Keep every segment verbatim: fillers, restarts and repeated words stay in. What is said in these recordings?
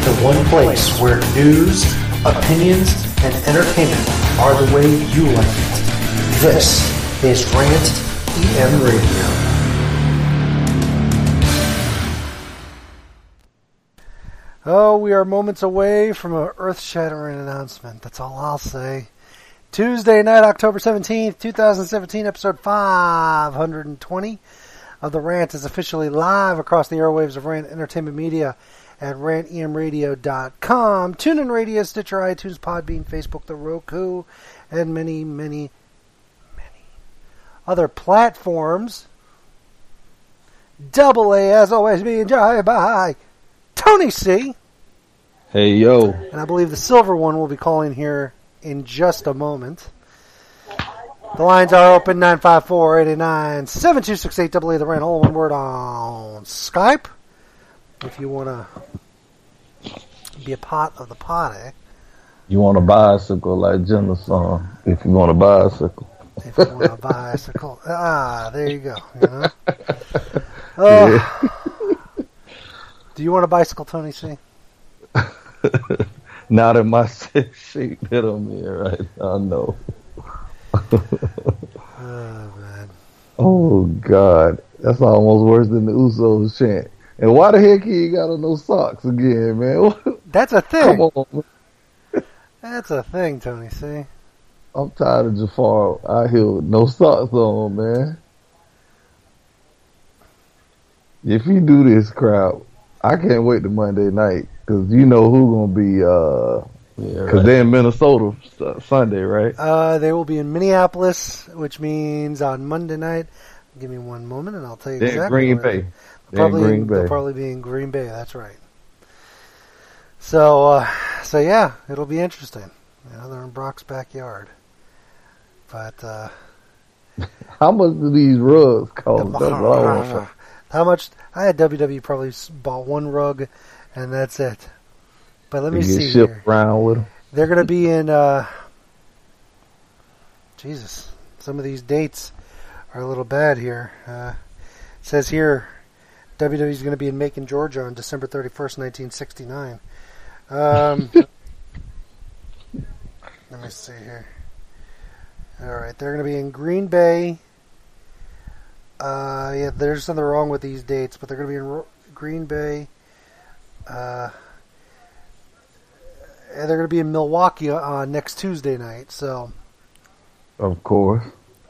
the one place where news, opinions, and entertainment are the way you like it. This is Rant E M Radio. Oh, we are moments away from an earth-shattering announcement. That's all I'll say. Tuesday night, October seventeenth, twenty seventeen, episode five hundred twenty of The Rant is officially live across the airwaves of Rant Entertainment Media at rant e m radio dot com, TuneIn Radio, Stitcher, iTunes, Podbean, Facebook, The Roku, and many, many, many other platforms. Double A, as always, being joined by Tony C. Hey, yo. And I believe the silver one will be calling here in just a moment. The lines are open, nine five four, eight nine, seven two six eight, double A The Rant, all one word on Skype. If you want to be a part of the party. You want a bicycle like Jenna's song, if you want a bicycle. If you want a bicycle. Ah, there you go. You know? uh, Yeah. Do you want a bicycle, Tony C? Not in my shape that I'm in right now, no. Oh, man. Oh, God. That's almost worse than the Usos chant. And why the heck he ain't got on no socks again, man? That's a thing. Come on, man. That's a thing, Tony C. I'm tired of Jafar out here with no socks on, man. If he do this crowd, I can't wait to Monday night, because you know who going to be, uh, because yeah, right. They're in Minnesota Sunday, right? Uh, they will be in Minneapolis, which means on Monday night. Give me one moment, and I'll tell you they're exactly. Green Bay. They'll probably, Green Bay. They'll probably be in Green Bay. That's right. So, uh, so yeah, it'll be interesting. You know, they're in Brock's backyard. But uh, how much do these rugs cost? The, how much? I had W W E probably bought one rug, and that's it. But let they me get see shipped here. Around with them. They're going to be in. Uh, Jesus, some of these dates are a little bad here. Uh, it says here, W W E is going to be in Macon, Georgia, on December thirty-first, nineteen sixty-nine. Um, let me see here. All right, they're going to be in Green Bay. Uh, yeah, there's something wrong with these dates, but they're going to be in Ro- Green Bay. Uh, and they're going to be in Milwaukee on next Tuesday night. So, of course.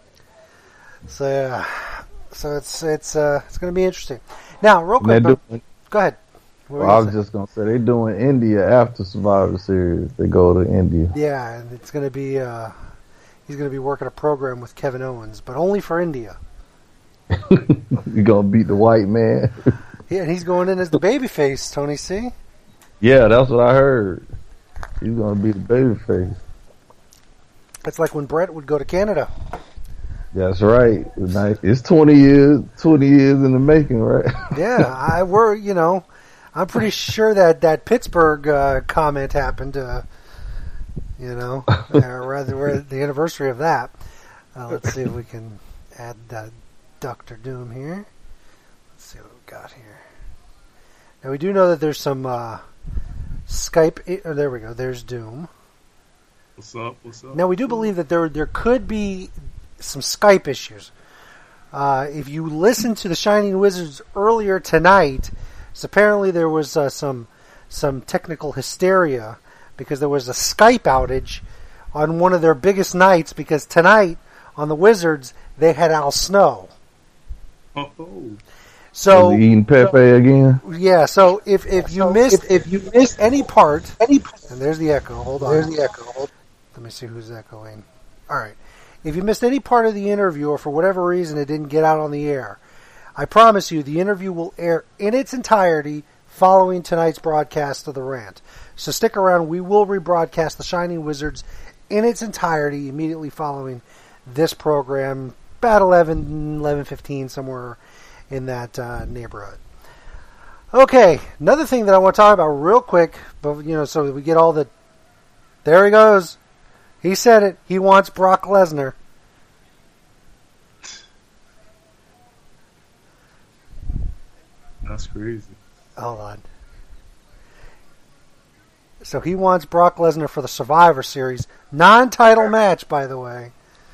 So yeah, so it's it's uh it's going to be interesting. Now, real quick, doing, go ahead. Well, I was say? just going to say they're doing India after Survivor Series. They go to India. Yeah, and it's going to be uh, he's going to be working a program with Kevin Owens, but only for India. You're going to beat the white man. Yeah, and he's going in as the babyface, Tony C. Yeah, that's what I heard. He's going to be the babyface. It's like when Brett would go to Canada. That's right. It's twenty years, twenty years in the making, right? Yeah, I were, you know, I'm pretty sure that that Pittsburgh uh, comment happened, uh, you know, uh, rather we're at the anniversary of that. Uh, let's see if we can add uh, Doctor Doom here. Let's see what we've got here. Now we do know that there's some uh, Skype. Oh, there we go. There's Doom. What's up? What's up? Now we do believe that there there could be some Skype issues. Uh, if you listen to the Shining Wizards earlier tonight, so apparently there was uh, some some technical hysteria because there was a Skype outage on one of their biggest nights, because tonight on the Wizards they had Al Snow. Oh. So was he eating Pepe again? Yeah. So if if you so missed if, if you missed any part, any and there's the echo. Hold on. There's the echo. Hold. Let me see who's echoing. All right. If you missed any part of the interview, or for whatever reason it didn't get out on the air, I promise you the interview will air in its entirety following tonight's broadcast of The Rant. So stick around. We will rebroadcast The Shining Wizards in its entirety immediately following this program, about eleven, eleven fifteen, somewhere in that uh, neighborhood. Okay, another thing that I want to talk about real quick, but you know, so that we get all the... There he goes. He said it. He wants Brock Lesnar. That's crazy. Hold on. So he wants Brock Lesnar for the Survivor Series. Non-title match, by the way.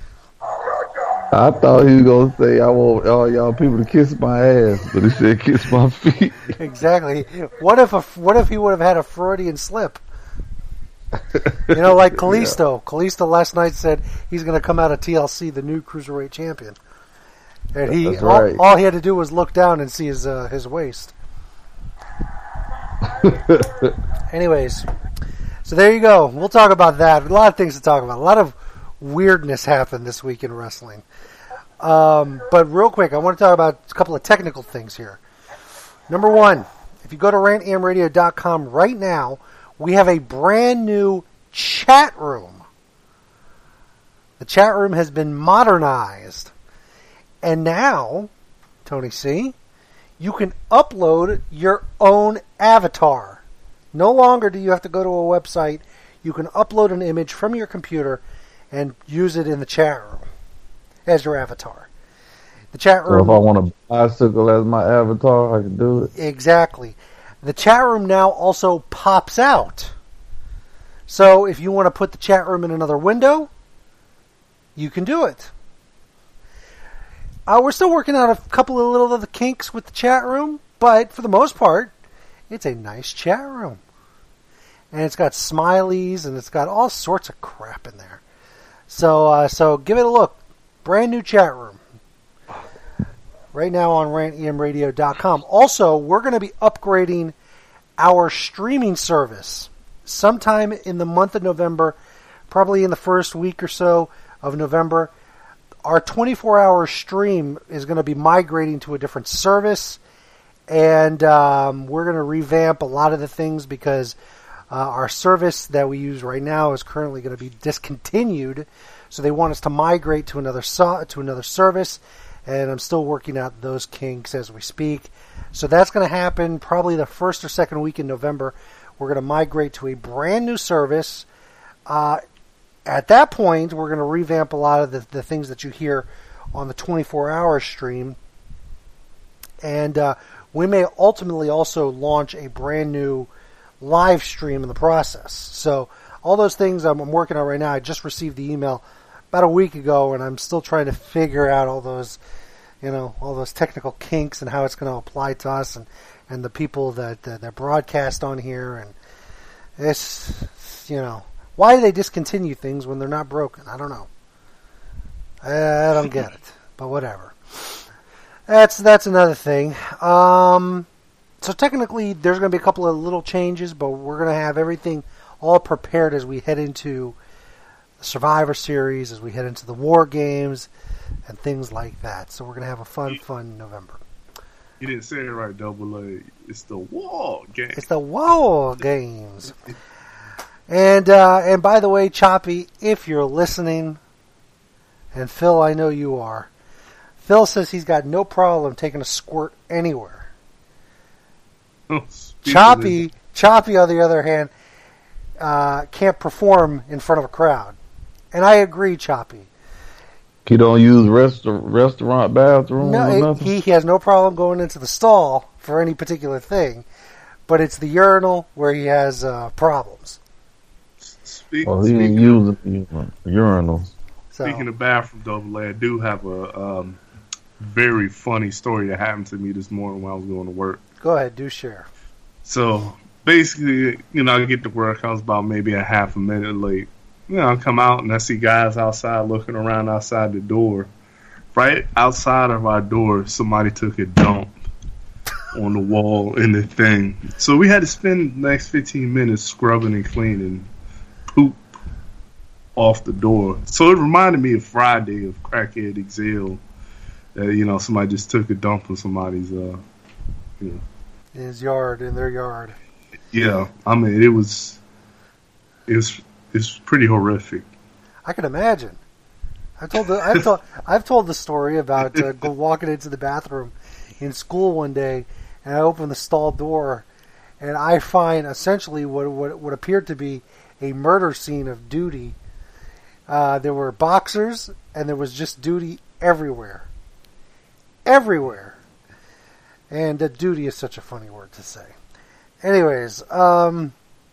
I thought he was going to say, I want all y'all people to kiss my ass, but he said kiss my feet. Exactly. What if a, what if he would have had a Freudian slip? You know, like Kalisto. Yeah. Kalisto last night said he's going to come out of T L C the new Cruiserweight champion. And he That's right. all, all he had to do was look down and see his uh, his waist. Anyways, so there you go. We'll talk about that. A lot of things to talk about. A lot of weirdness happened this week in wrestling. Um, but real quick, I want to talk about a couple of technical things here. Number one, if you go to rant am radio dot com right now, we have a brand new chat room. The chat room has been modernized. And now, Tony C., you can upload your own avatar. No longer do you have to go to a website. You can upload an image from your computer and use it in the chat room as your avatar. The chat room. So if I want a bicycle as my avatar, I can do it. Exactly. The chat room now also pops out. So if you want to put the chat room in another window, you can do it. Uh, we're still working out a couple of little of the kinks with the chat room, but for the most part, it's a nice chat room. And it's got smileys, and it's got all sorts of crap in there. So uh, so give it a look. Brand new chat room. Right now on rant am radio dot com. Also, we're going to be upgrading our streaming service sometime in the month of November, probably in the first week or so of November. Our twenty-four hour stream is going to be migrating to a different service, and um, we're going to revamp a lot of the things because uh, our service that we use right now is currently going to be discontinued. So they want us to migrate to another so- to another service, and I'm still working out those kinks as we speak. So that's going to happen probably the first or second week in November. We're going to migrate to a brand new service. Uh, At that point, we're going to revamp a lot of the, the things that you hear on the twenty-four hour stream. And uh, we may ultimately also launch a brand new live stream in the process. So all those things I'm, I'm working on right now. I just received the email about a week ago, and I'm still trying to figure out all those, you know, all those technical kinks and how it's going to apply to us and, and the people that, that, that broadcast on here. And it's, you know... Why do they discontinue things when they're not broken? I don't know. I, I don't get it, but whatever. That's that's another thing. Um, so technically, there's going to be a couple of little changes, but we're going to have everything all prepared as we head into the Survivor Series, as we head into the War Games, and things like that. So we're going to have a fun, fun November. You didn't say it right, Double A. It's the War Games. It's the War Games. And uh, and by the way, Choppy, if you're listening, and Phil, I know you are, Phil says he's got no problem taking a squirt anywhere. Oh, Choppy, Choppy, on the other hand, uh, can't perform in front of a crowd. And I agree, Choppy. He don't use rest- restaurant bathroom no, or it, nothing? he, he has no problem going into the stall for any particular thing, but it's the urinal where he has uh, problems. Speak, well, he ain't using urinals. So. Speaking of bathroom, Double A, I do have a um, very funny story that happened to me this morning when I was going to work. Go ahead, do share. So basically, you know, I get to work. I was about maybe a half a minute late. You know, I come out and I see guys outside looking around outside the door. Right outside of our door, somebody took a dump on the wall in the thing. So we had to spend the next fifteen minutes scrubbing and cleaning poop off the door. So it reminded me of Friday of Crackhead Exile. That, you know, somebody just took a dump on somebody's, uh, you know. In his yard, in their yard. Yeah, I mean, it was, it was, it was pretty horrific. I can imagine. I've told the, I've told, I've told the story about uh, go walking into the bathroom in school one day, and I open the stall door, and I find essentially what what, what appeared to be a murder scene of Duty. Uh, there were boxers, and there was just Duty everywhere. Everywhere. And uh, Duty is such a funny word to say. Anyways, um,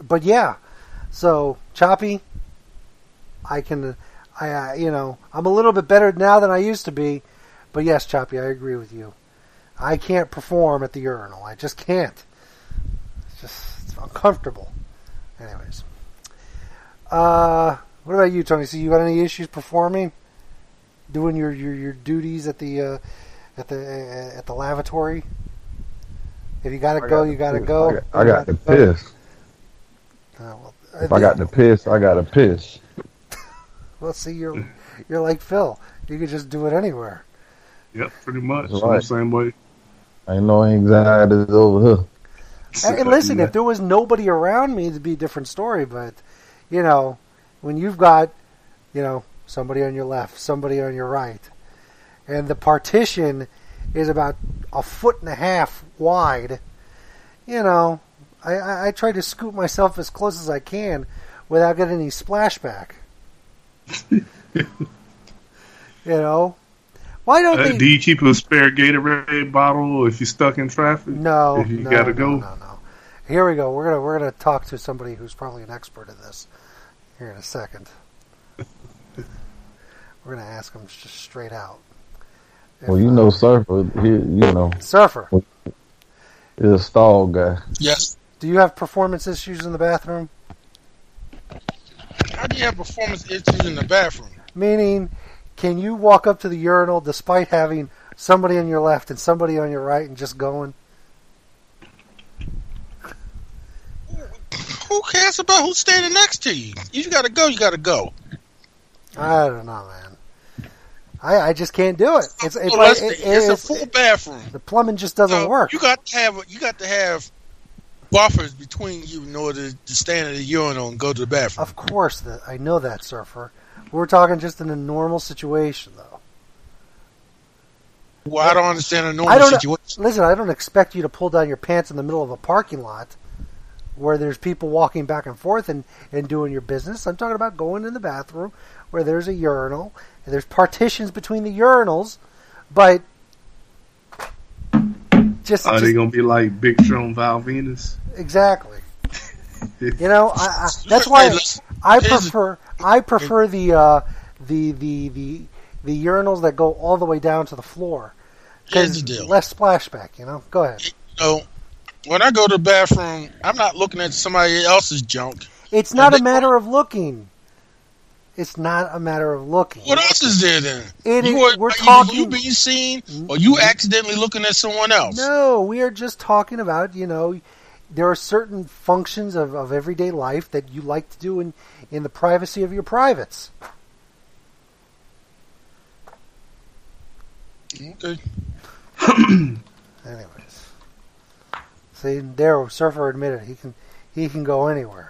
but yeah, so Choppy, I can, I uh, you know, I'm a little bit better now than I used to be, but yes, Choppy, I agree with you. I can't perform at the urinal. I just can't. It's just it's uncomfortable. Anyways, uh, what about you, Tony? So you got any issues performing, doing your your, your duties at the uh, at the uh, at the lavatory? If you gotta I go, got you gotta piss. go. I got, I got to piss. Uh, well, If I got to piss, I got to piss. Well, see, you're you're like Phil. You could just do it anywhere. Yep, pretty much. That's I'm the right. same way. Ain't no anxieties over here. And, and listen, if there was nobody around me, it'd be a different story. But you know, when you've got, you know, somebody on your left, somebody on your right, and the partition is about a foot and a half wide, you know, I, I, I try to scoop myself as close as I can without getting any splashback. You know, why don't Uh, they? do you keep a spare Gatorade bottle if you're stuck in traffic? No, If you no, gotta no, go? no, no. Here we go. We're gonna we're gonna talk to somebody who's probably an expert at this here in a second. We're gonna ask him just straight out. If, Well, you uh, know, Surfer, he, you know, Surfer, is a stall guy. Yes. do you have performance issues in the bathroom? How do you have performance issues in the bathroom? Meaning, can you walk up to the urinal despite having somebody on your left and somebody on your right and just going? Who cares about who's standing next to you? You gotta go, you gotta go. I don't know, man. I, I just can't do it. It's it's, Well, like, that's it, the- it's a it's full bathroom. the plumbing just doesn't So work. You got to have you got to have buffers between you in order to stand at the urinal and go to the bathroom. Of course, that I know that, Surfer. We're talking just in a normal situation, though. Well, I don't understand a I normal don't situation. listen. I don't expect you to pull down your pants in the middle of a parking lot where there's people walking back and forth and, and doing your business. I'm talking about going in the bathroom where there's a urinal and there's partitions between the urinals, but just, Are just they gonna be like Big Show and Val Venus? exactly. You know, I, I, that's why Hey, listen, I here's- prefer I prefer the uh, the the the the urinals that go all the way down to the floor Here's because the deal. less splashback. You know, go ahead. You know, when I go to the bathroom, I'm not looking at somebody else's junk. It's not And a they- matter of looking. It's not a matter of looking. What else is there then? It you is- are, we're either talking- you being seen or you accidentally looking at someone else. No, we are just talking about, you know, there are certain functions of, of everyday life that you like to do in, in the privacy of your privates. Okay. Anyways. See, there, Surfer admitted he can he can go anywhere.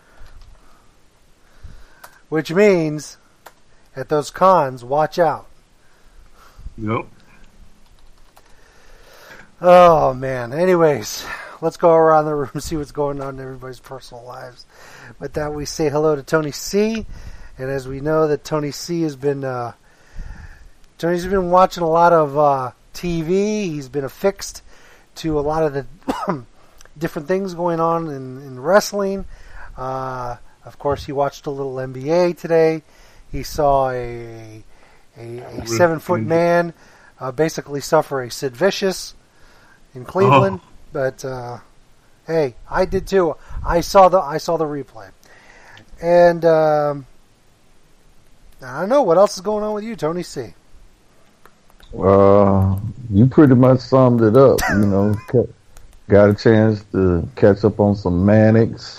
Which means, at those cons, watch out. Yep. Oh, man. Anyways, let's go around the room and see what's going on in everybody's personal lives. With that, we say hello to Tony C. And as we know that Tony C has been... Uh, Tony's been watching a lot of uh, T V. He's been affixed to a lot of the different things going on in, in wrestling. Uh, of course, he watched a little N B A today. He saw a a, a seven-foot man uh, basically suffer a Sid Vicious in Cleveland. Oh. But uh, hey, I did too. I saw the I saw the replay, and um, I don't know what else is going on with you, Tony C. Uh, you pretty much summed it up. You know, ca- got a chance to catch up on some Mannix.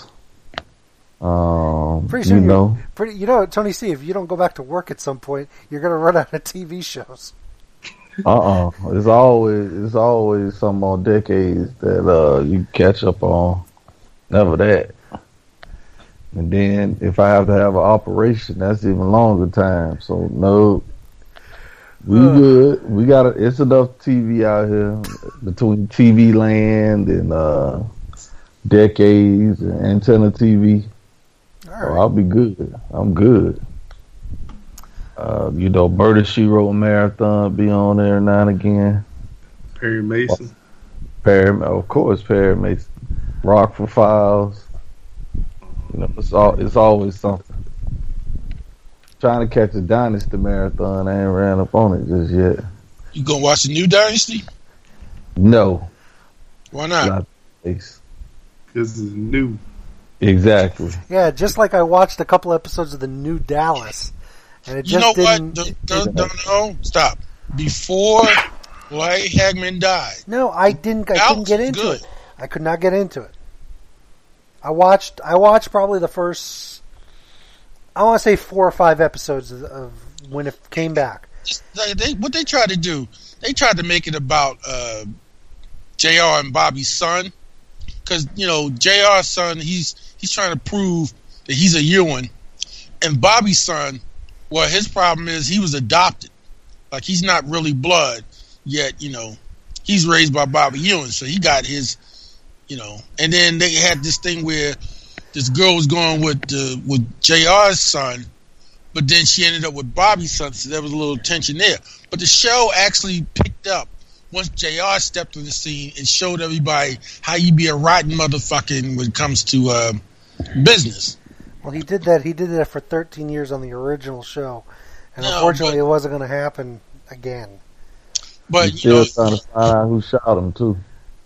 Um, Pretty soon, you you're- know, pretty you know, Tony C. If you don't go back to work at some point, you're going to run out of T V shows. uh, uh it's always it's always some more decades that uh you catch up on. Never that. And then if I have to have an operation, that's even longer time. So no. We Ugh. good. We got a, it's enough T V out here between T V land and uh, decades and antenna T V. All So right. I'll be good. I'm good. Uh, you know, Murder She Wrote Marathon be on there now and again. Perry Mason. Perry, of course, Perry Mason. Rockford Files. You know, it's all it's always something. Trying to catch a Dynasty marathon, I ain't ran up on it just yet. You gonna watch the new Dynasty? No. Why not? Not because it's new. Exactly. Yeah, just like I watched a couple episodes of the new Dallas, and it just you know didn't. what? No, no, no, no, stop. Before Larry Hagman died. No, I didn't. I Dallas couldn't get was into good. it. I could not get into it. I watched. I watched probably the first. I want to say four or five episodes of, of when it came back. They, they, what they tried to do, they tried to make it about uh, J R and Bobby's son, because you know J R's son, he's he's trying to prove that he's a Ewing, and Bobby's son, well, his problem is he was adopted, like he's not really blood, yet you know he's raised by Bobby Ewing, so he got his, you know, and then they had this thing where this girl was going with uh, with J R's son, but then she ended up with Bobby's son, so there was a little tension there. But the show actually picked up once J R stepped on the scene and showed everybody how you be a rotten motherfucker when it comes to uh, business. Well, he did that. He did that for thirteen years on the original show, and No, unfortunately, but- it wasn't going to happen again. But He's you know, still trying to find out who shot him too.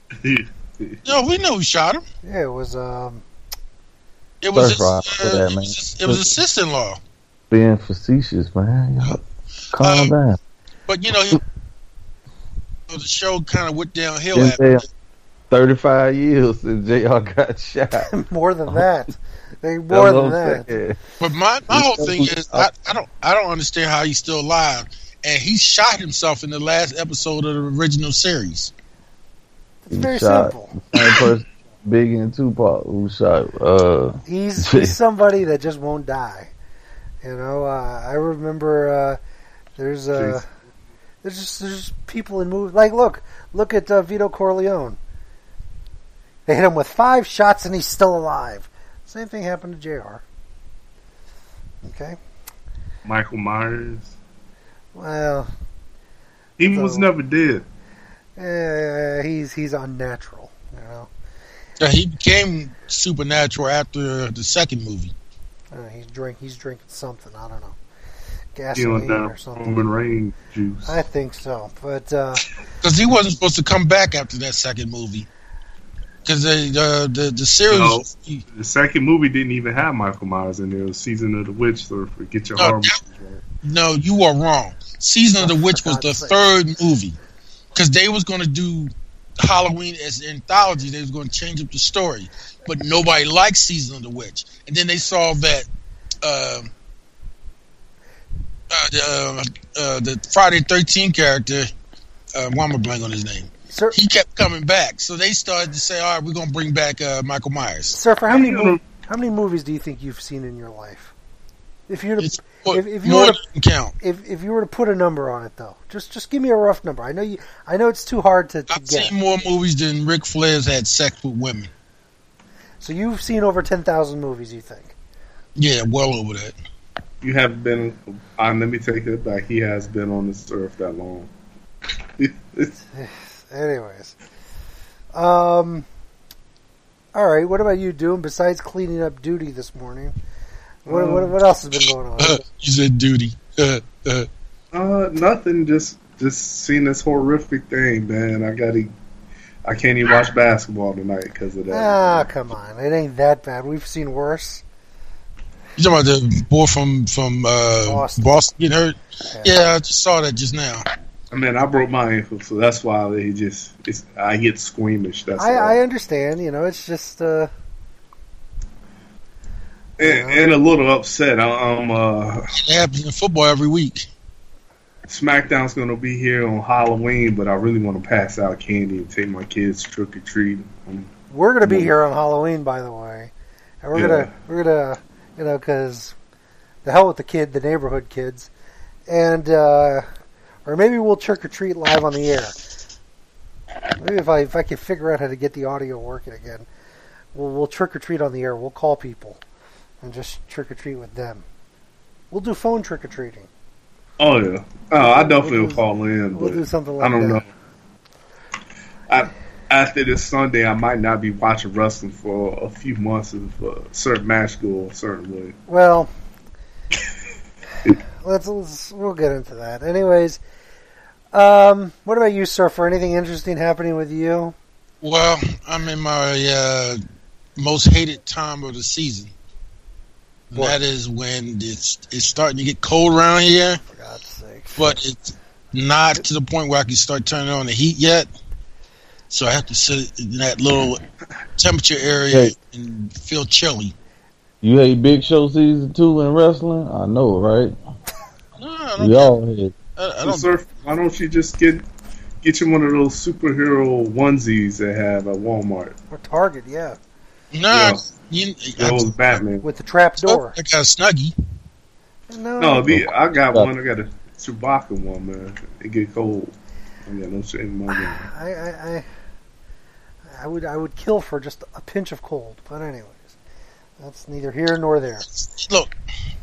no, we know who shot him. Yeah, it was. Um, It was his, Sorry for uh, that, it man. was his, it was his sister-in-law. Being facetious, man. Y'all calm Um, down. But you know, he, the show kind of went downhill Been after there that. thirty-five years since J R got shot. more than that. They That's more what than I'm that. saying. But my, my whole thing is, I, I don't I don't understand how he's still alive, and he shot himself in the last episode of the original series. It's very shot. simple. Same person, Biggie and Tupac, who shot. Uh, He's, he's somebody that just won't die. You know, uh, I remember uh, there's uh, Jeez. there's just there's just people in movies like look look at uh, Vito Corleone. They hit him with five shots and he's still alive. Same thing happened to J R. Okay, Michael Myers. well, He So- was never dead. uh, he's he's unnatural. You know, Yeah, he became supernatural after the second movie. uh, he's drink he's drinking something. I don't know, You gasoline know, or that something. Roman Reigns juice. I think so, but uh, Because he wasn't supposed to come back after that second movie. Because the, the the the series, No. The second movie didn't even have Michael Myers in there. It was Season of the Witch, so forget your No, horror that- movies, right? no, you are wrong. Season of the Oh, Witch for was the God's sake. third movie. Because they was going to do Halloween as an anthology. They was going to change up the story, but nobody liked Season of the Witch. And then they saw that uh, uh, the, uh, uh, the Friday the thirteenth character. Uh, why am I blank on his name? sir, He kept coming back, so they started to say, "All right, we're going to bring back uh, Michael Myers." sir, for how many You mo- know- how many movies do you think you've seen in your life? If you were to It's if, if you more were to than count. if if you were to put a number on it, though, just just give me a rough number. I know you. I know it's too hard to, to I've get. seen more movies than Ric Flair's had sex with women. So you've seen over ten thousand movies. You think? Yeah, well over that. You have been. Uh, let me take it back. He has been on this earth that long. Anyways, um, all right. What about you doing besides cleaning up duty this morning? What what, what else has been going on? Uh, you said duty. Uh, uh. Uh, nothing. Just just seeing this horrific thing, man. I got to. I can't even watch basketball tonight because of that. Ah, come on. It ain't that bad. We've seen worse. You talking about the boy from from uh, Boston. Boston. getting hurt? Yeah. Yeah, I just saw that just now. I mean, I broke my ankle, so that's why they just. It's, I get squeamish. That's I, all. I understand. You know, it's just. Uh, and, and a little upset. I, I'm. Uh, It happens in football every week. SmackDown's gonna be here on Halloween, but I really want to pass out candy and take my kids trick or treating. Um, We're gonna be here on Halloween, by the way, and we're Yeah. gonna we're gonna you know because the hell with the kid, the neighborhood kids, and uh, or maybe we'll trick or treat live on the air. Maybe if I if I can figure out how to get the audio working again, we'll we'll trick or treat on the air. We'll call people and just trick or treat with them. We'll do phone trick or treating. oh yeah. Oh, I definitely We'll will do- call in, We'll but do something like I don't that. know. I after this Sunday, I might not be watching wrestling for a few months if a certain match go a certain way. Well, let's, let's we'll get into that. Anyways, um, what about you, Surfer? Anything interesting happening with you? Well, I'm in my uh, most hated time of the season. And What? that is when it's it's starting to get cold around here, For God's sake. but it's not to the point where I can start turning on the heat yet. So I have to sit in that little temperature area Hey. and feel chilly. You hate Big Show season two in wrestling? I know, right? No, I don't. We all hate. I, I So, don't Surf, why don't you just get get you one of those superhero onesies they have at Walmart? Or Target, yeah. Nah, you, Those I, Batman. With the trap door. I got a Snuggie. No, No, the, I got one. I got a Chewbacca one, man. It get cold. I got no shit in my game. I, I, I, I would, I would kill for just a pinch of cold. But anyways, that's neither here nor there. Look,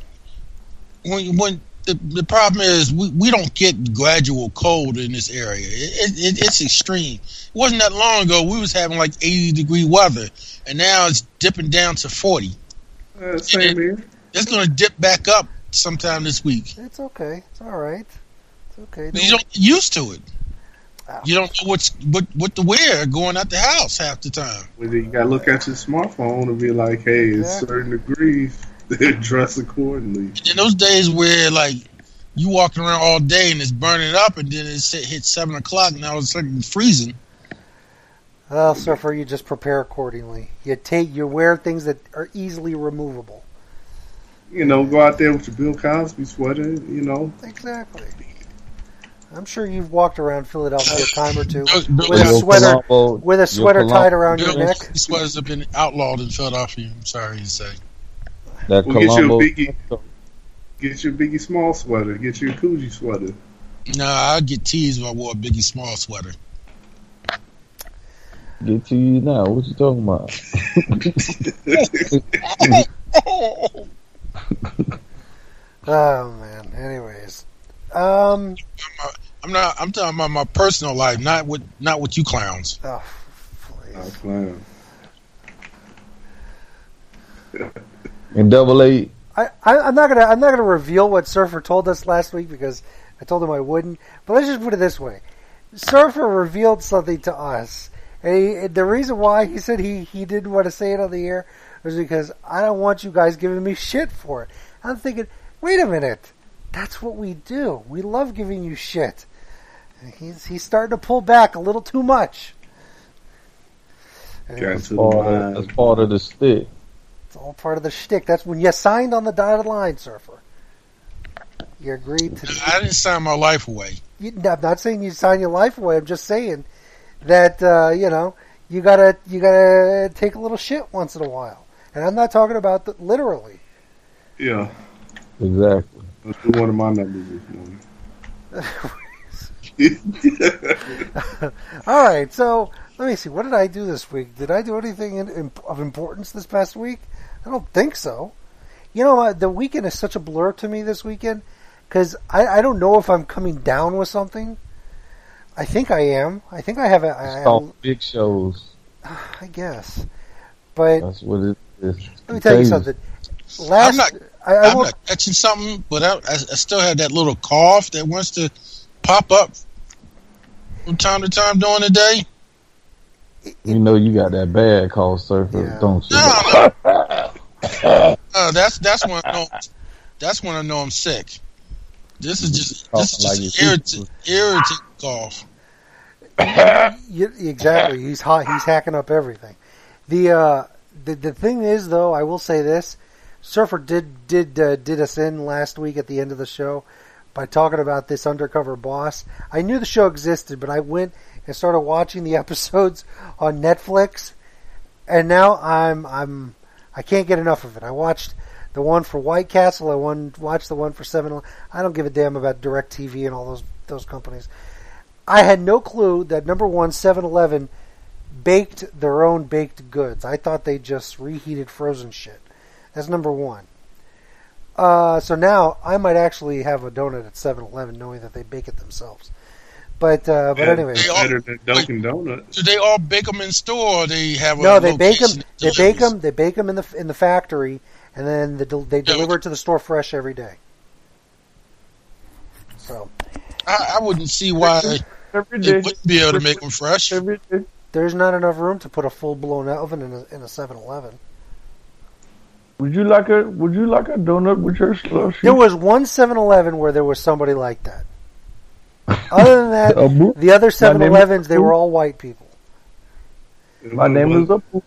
when when the, the problem is we, we don't get gradual cold in this area. It, it, it's extreme. It wasn't that long ago we was having like eighty degree weather, and now it's dipping down to forty. Uh, same here. It's going to dip back up sometime this week. It's okay. It's all right. It's okay. But you don't get used to it. Ow. You don't know what's what what to wear going out the house half the time. Well, you gotta look at your smartphone and be like, hey, it's Exactly. certain degrees. Dress accordingly. In those days where like you walking around all day and it's burning up, and then it hit seven o'clock and all of a sudden it's freezing. Well, Surfer, you just prepare accordingly. You take, you wear things that are easily removable. You know, go out there with your Bill Cosby sweater, you know. Exactly. I'm sure you've walked around Philadelphia a time or two Bill- Bill with a Cosby- sweater, Colombo- with a your sweater Colombo- tied around your Bill neck. Cosby sweaters have been outlawed in Philadelphia. I'm sorry to say. That Well, get you a Colombo. Biggie, get your Biggie Small sweater, get you a Coogee sweater. Nah, I'd get teased if I wore a Biggie Small sweater. Get to you now. What you talking about? Oh man. Anyways, um, I'm not. I'm talking about my personal life, not with not with you clowns. oh, I please. clown. In double eight. I, I, I'm not gonna, I'm not gonna reveal what Surfer told us last week because I told him I wouldn't. But let's just put it this way: Surfer revealed something to us, and he, the reason why he said he, he didn't want to say it on the air was because I don't want you guys giving me shit for it. I'm thinking, wait a minute, that's what we do. We love giving you shit. And he's he's starting to pull back a little too much. And Got That's to the part, of, line. that's part of the stick. it's all part of the shtick. That's when you signed on the dotted line, Surfer. You agreed to. I didn't sign my life away. You, I'm not saying you sign your life away. I'm just saying that uh, you know you gotta you gotta take a little shit once in a while, and I'm not talking about the, literally. Yeah. Exactly. Let's do one of my numbers this morning. All right, so let me see. What did I do this week? Did I do anything in, in, of importance this past week? I don't think so. You know, uh, the weekend is such a blur to me this weekend because I, I don't know if I'm coming down with something. I think I am. I think I have a. I, It's have called big shows. a I guess, but That's what it is. let me tell you Crazy. something. Last, I'm not. I, I I'm won't, not catching something, but I, I, I still have that little cough that wants to pop up from time to time during the day. You know you got that bad call surfer, Yeah. don't you? No, no. Uh, that's that's when I know. That's when I know I'm sick. This is just this is Coughing just like an you irritant, irritating cough. you, exactly. He's hot. He's hacking up everything. The uh, the the thing is, though, I will say this: Surfer did did uh, did us in last week at the end of the show by talking about this undercover boss. I knew the show existed, but I went and started watching the episodes on Netflix, and now I'm I'm I can't get enough of it. I watched the one for White Castle. I one watched the one for Seven. I don't give a damn about DirecTV and all those those companies. I had no clue that number one, seven eleven baked their own baked goods. I thought they just reheated frozen shit. That's number one. Uh, so now I might actually have a donut at seven eleven knowing that they bake it themselves. But uh, but Yeah, anyway, They all- better than Dunkin' Donuts. Do they all bake them in store, or they have a no, they bake them. location that They bake delivers? them. They bake them in the in the factory, and then the, del- they deliver it to the store fresh every day. So I, I wouldn't see why Every they day. wouldn't be able to make them fresh. Every day. there's not enough room to put a full blown oven in a in a seven eleven. Would you like a Would you like a donut with your slushy? There was one seven eleven where there was somebody like that. Other than that, Abu? the other seven name is elevens they Abu. were all white people. My name is Apu.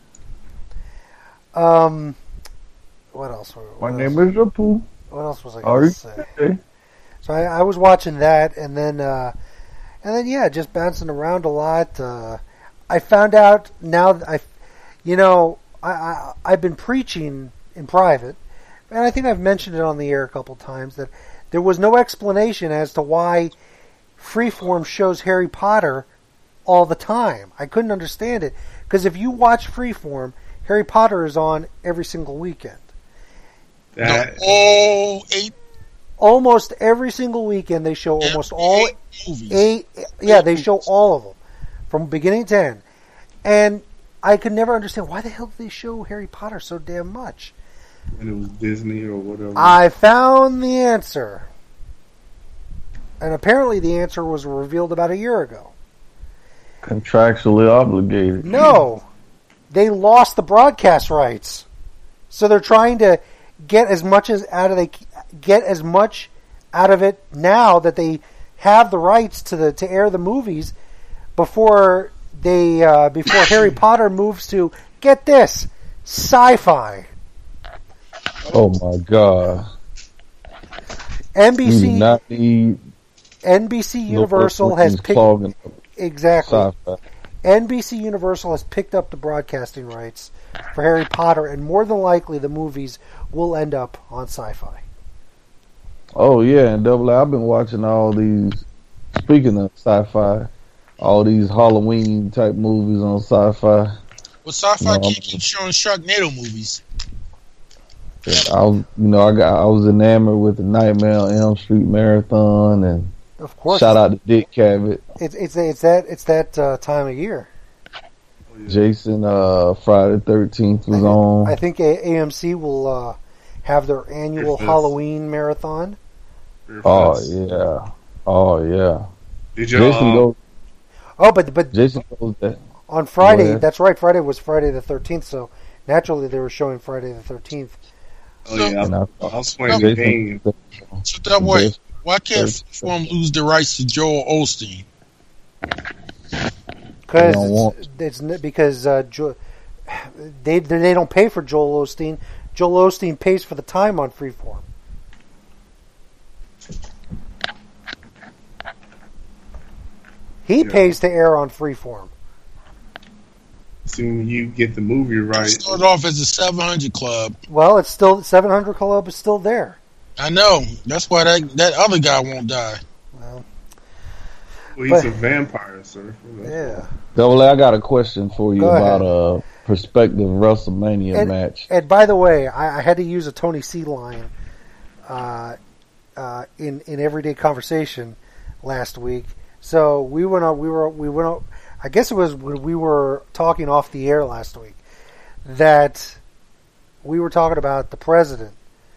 Um, what else? What My else? name is Apu. What else was I Are going you to say? okay? So I, I was watching that, and then, uh, and then, yeah, just bouncing around a lot. Uh, I found out now that I, you know, I, I I've been preaching in private, and I think I've mentioned it on the air a couple times that there was no explanation as to why Freeform shows Harry Potter all the time. I couldn't understand it because if you watch Freeform, Harry Potter is on every single weekend. That, The all eight, Almost every single weekend they show almost all eight movies. eight. Yeah, they show all of them from beginning to end, and I could never understand why the hell did they show Harry Potter so damn much. and it was Disney or whatever. I found the answer, and apparently the answer was revealed about a year ago. Contractually obligated. No, they lost the broadcast rights, so they're trying to get as much as out of they get as much out of it now that they have the rights to the to air the movies before they uh, before Harry Potter moves to, get this, Sci-Fi. Oh my God! N B You C do not need N B C Universal no has fucking picked clogging up exactly. sci-fi. N B C Universal has picked up the broadcasting rights for Harry Potter, and more than likely the movies will end up on Sci-Fi. Oh yeah, and double A, I've been watching all these. Speaking of sci-fi, all these Halloween type movies on sci-fi. Well, sci-fi No, I'm- can't keep showing Sharknado movies. I was, you know, I got I was enamored with the Nightmare on Elm Street marathon, and Of course, shout out to Dick Cavett, it's it's it's that it's that uh, time of year. Jason. Uh, Friday the thirteenth was on. I think A- AMC will uh, have their annual Christmas. Halloween marathon. Oh yeah, oh yeah. Did you Jason uh, goes. Oh, but but Jason goes that. on Friday, ahead. that's right. Friday was Friday the thirteenth, so naturally they were showing Friday the thirteenth. Oh yeah, And I, I was playing the game. Jason, So that way, Jason- why can't Jason- Freeform lose the rights to Joel Osteen? Because don't want- it's, it's n- because uh, jo- they they don't pay for Joel Osteen. Joel Osteen pays for the time on Freeform. He Yeah. pays to air on Freeform. Soon you get the movie right. Started off as a seven hundred club. Well, it's still seven hundred Club is still there. I know. That's why that that other guy won't die. Well, Well, he's but- a vampire, sir. yeah. Double A, I got a question for you Go about ahead. a prospective WrestleMania And- match. And by the way, I, I had to use a Tony C line uh, uh, in in everyday conversation last week. So we went on. We were we went on. I guess it was when we were talking off the air last week that we were talking about the president,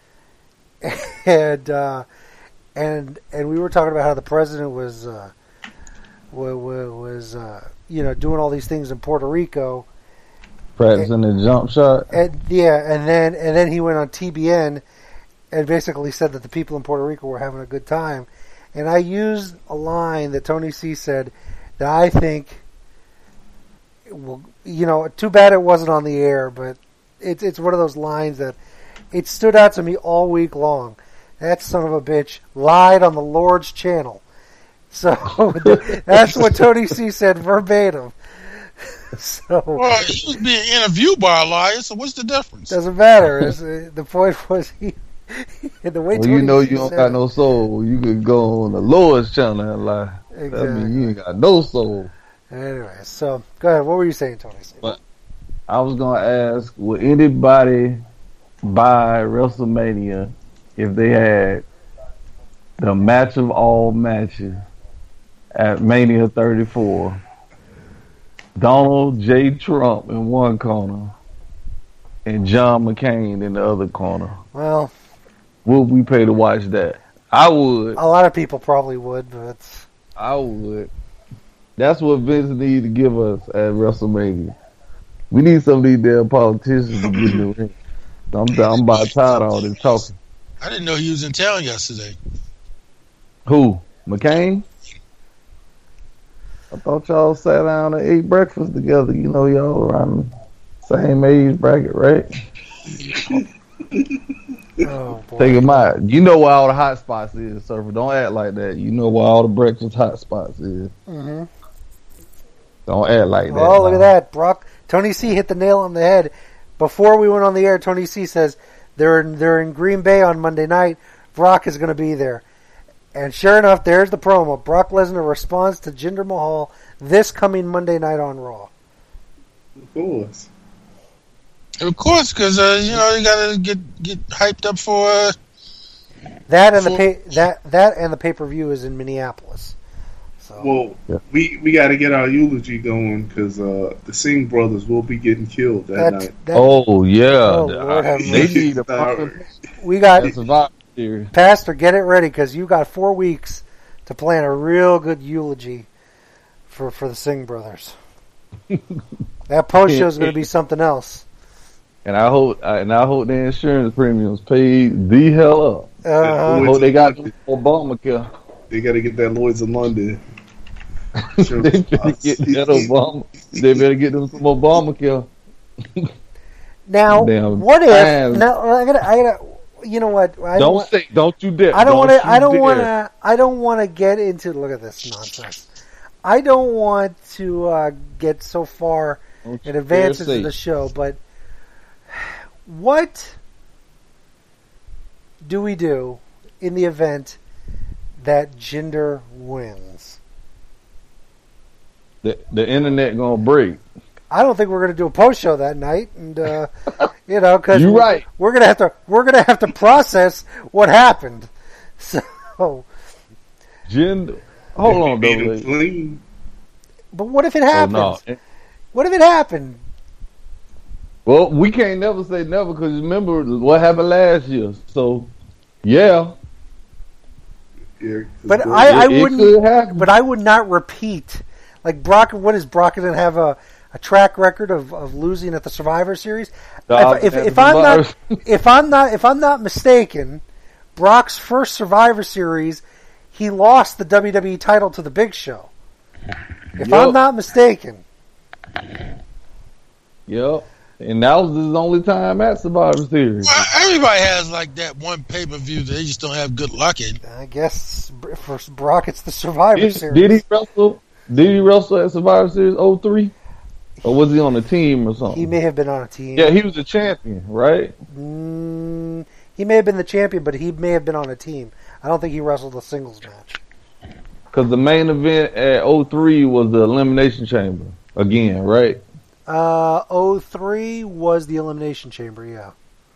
and uh, and and we were talking about how the president was uh, wa- wa- was uh, you know doing all these things in Puerto Rico. Practicing the jump shot. And yeah, and then and then he went on T B N and basically said that the people in Puerto Rico were having a good time. And I used a line that Tony C said that I think, well, you know, too bad it wasn't on the air, but it's it's one of those lines that it stood out to me all week long. That son of a bitch lied on the Lord's channel. So that's what Tony C said verbatim. So Well, he was being interviewed by a liar, so what's the difference? doesn't matter. It's, uh, the point was he. the way Well, Tony you know C you don't said got it. no soul. You could go on the Lord's channel and lie. That Exactly. mean you ain't got no soul. Anyway, so go ahead. What were you saying, Tony C? What? I was gonna ask, would anybody buy WrestleMania if they had the match of all matches at Mania thirty-four. Donald J. Trump in one corner and John McCain in the other corner. Well, would we pay to watch that? I would. A lot of people probably would, but I would. That's what Vince needs to give us at WrestleMania. We need some of these damn politicians to get in the ring. I'm, I'm about tired of all this talking. I didn't know he was in town yesterday. Who? McCain? I thought y'all sat down and ate breakfast together. You know, y'all around the same age bracket, right? oh boy. Take them out. You know where all the hot spots is, Surfer. Don't act like that. You know where all the breakfast hot spots is. Mm-hmm. Don't act like that. Oh, look at that. Brock. Tony C hit the nail on the head. Before we went on the air, Tony C says they're in, they're in Green Bay on Monday night. Brock is going to be there. And sure enough, there's the promo. Brock Lesnar responds to Jinder Mahal this coming Monday night on Raw. Of course. Of course, because uh, you know you gotta get get hyped up for uh, that and for, the pay, that that and the pay per view is in Minneapolis. So. Well, yeah. we we got to get our eulogy going because uh, the Singh brothers will be getting killed that, that night. That, oh yeah, oh, Lord have they need a we got. Pastor, get it ready because you got four weeks to plan a real good eulogy for, for the Singh brothers. That post show is going to be something else. And I hope and I hope the insurance premiums paid the hell up. Uh-huh. I hope they got Obamacare. They got to get that Lloyd's of London. Sure. they better get that Obama. They better get them some Obamacare. Now, Damn. what if? Now I gotta. I gotta You know what? I don't don't say. Don't you dare. I don't want to. I don't want to. I don't want to get into. Look at this nonsense. I don't want to uh, get so far in advance of the show. But what do we do in the event that Jinder wins? The the internet gonna break. I don't think we're going to do a post show that night, and uh, you know, because you're we're, right. We're gonna have to we're gonna have to process what happened. So, Jinder, hold on, though. But what if it happens? Oh, no. What if it happened? Well, we can't never say never because remember what happened last year. So, yeah. yeah but I, I wouldn't. But I would not repeat. Like Brock, what is Brock going to have a? A track record of, of losing at the Survivor Series. If, if, if I'm not, if I'm not, if I'm not mistaken, Brock's first Survivor Series, he lost the W W E title to the Big Show. If yep. I'm not mistaken. Yep, and that was his only time at Survivor Series. Well, everybody has like that one pay per view that they just don't have good luck in. I guess for Brock, it's the Survivor did, Series. Did he wrestle? Did he wrestle at Survivor Series oh three? Or was he on a team or something? He may have been on a team. Yeah, he was a champion, right? Mm, he may have been the champion, but he may have been on a team. I don't think he wrestled a singles match. Because the main event at oh three was the Elimination Chamber. Again, right? Uh, oh three was the Elimination Chamber, yeah.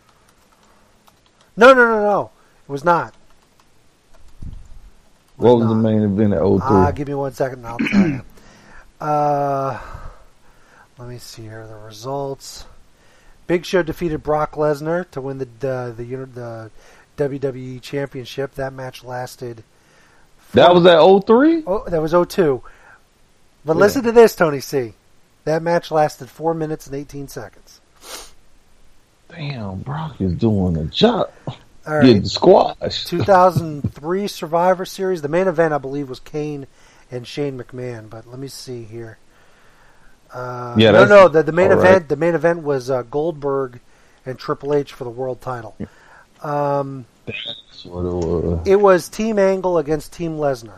No, no, no, no. It was not. It was what was not. the main event at oh three? Uh, give me one second and I'll tell you. Uh... Let me see here the results. Big Show defeated Brock Lesnar to win the uh, the the W W E Championship. That match lasted. Four, that was at oh three? Oh, that was oh two. But yeah. Listen to this, Tony C. That match lasted four minutes and eighteen seconds. Damn, Brock is doing a job. All right. Getting squashed. two thousand three Survivor Series. The main event, I believe, was Kane and Shane McMahon. But let me see here. Uh, yeah, no, no. The, the main event, right. the main event was uh, Goldberg and Triple H for the world title. Um, That's what it was. It was Team Angle against Team Lesnar,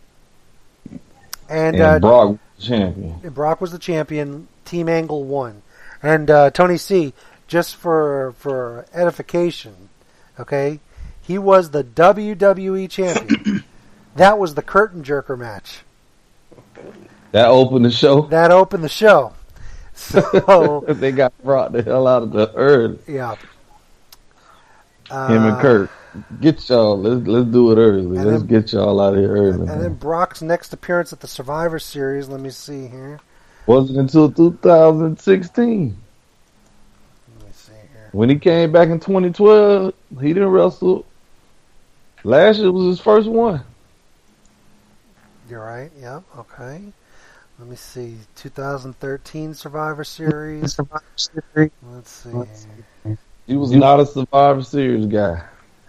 and, and uh, Brock was the champion. Brock was the champion. Team Angle won, and uh, Tony C. Just for for edification, okay, he was the W W E champion. That was the curtain jerker match. That opened the show? That opened the show. So they got brought the hell out of the earth. Yeah. Uh, Him and Kurt. get y'all. Let's let's do it early. And let's then, get y'all out of here early. And man. then Brock's next appearance at the Survivor Series. Let me see here. Wasn't until two thousand sixteen. Let me see here. When he came back in twenty twelve, he didn't wrestle. Last year was his first one. You're right. Yep. Okay. Let me see. twenty thirteen Survivor Series. Let's see. Here. He was not a Survivor Series guy.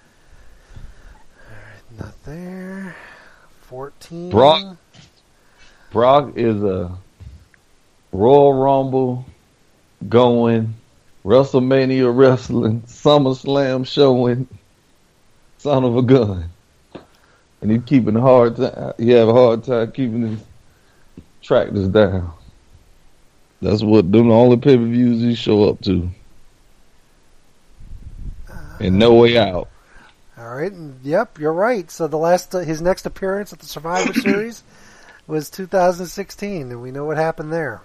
Not there. fourteen. Brock. Brock is a Royal Rumble going, WrestleMania wrestling, SummerSlam showing son of a gun. And he's keeping a hard time. He have a hard time keeping his tractors down. That's what them the only pay per views he show up to. And No Way Out. All right. And, yep, you're right. So the last, uh, his next appearance at the Survivor Series was two thousand sixteen, and we know what happened there.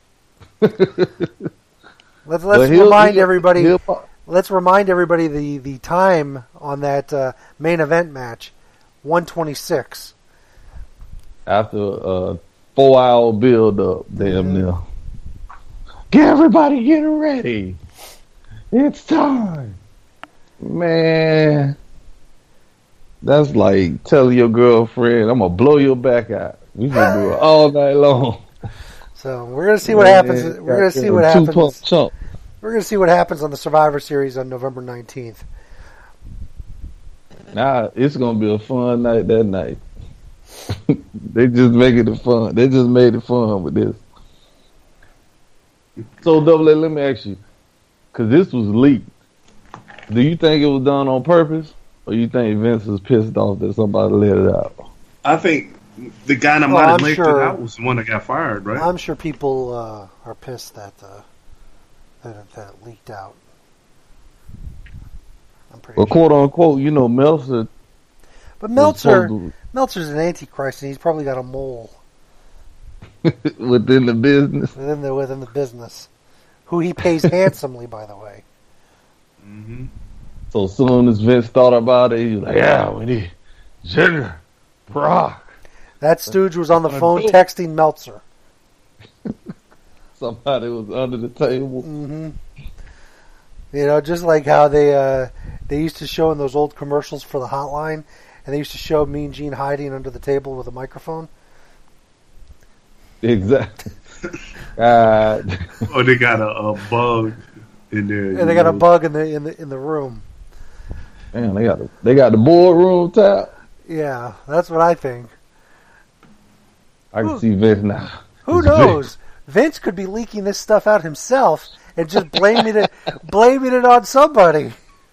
let's let's remind he'll, everybody. He'll, let's remind everybody the, the time on that uh, main event match, one twenty-six. After a four hour build up, damn near. Get everybody getting ready. It's time. Man, that's like telling your girlfriend, I'm going to blow your back out. We can do it all night long. So we're going to see what Man, happens. We're going to see what happens. Chump. We're going to see what happens on the Survivor Series on November nineteenth. Nah, it's going to be a fun night that night. They just make it fun. They just made it fun with this. So, Double A, let me ask you, because this was leaked. Do you think it was done on purpose, or you think Vince was pissed off that somebody let it out? I think the guy that well, might have leaked sure, it out was the one that got fired, right? I'm sure people uh, are pissed that, uh, that that it leaked out. I'm pretty well, sure. quote unquote, you know, Meltzer. But Meltzer, to... Meltzer's an antichrist, and he's probably got a mole within the business. Within the within the business, who he pays handsomely, by the way. Mm-hmm. So soon as Vince thought about it, he was like, "Yeah, we need Jinder, Brock." That stooge was on the phone texting Meltzer. Somebody was under the table. Mm-hmm. You know, just like how they uh, they used to show in those old commercials for the hotline, and they used to show Mean Gene hiding under the table with a microphone. Exactly. God. Or they got a, a bug in there. And they got know. a bug in the in the in the room. Man, they got the, they got the boardroom tap. Yeah, that's what I think. I can Who, see Vince now. Who it's knows? Vince. Vince could be leaking this stuff out himself and just blaming it blaming it on somebody.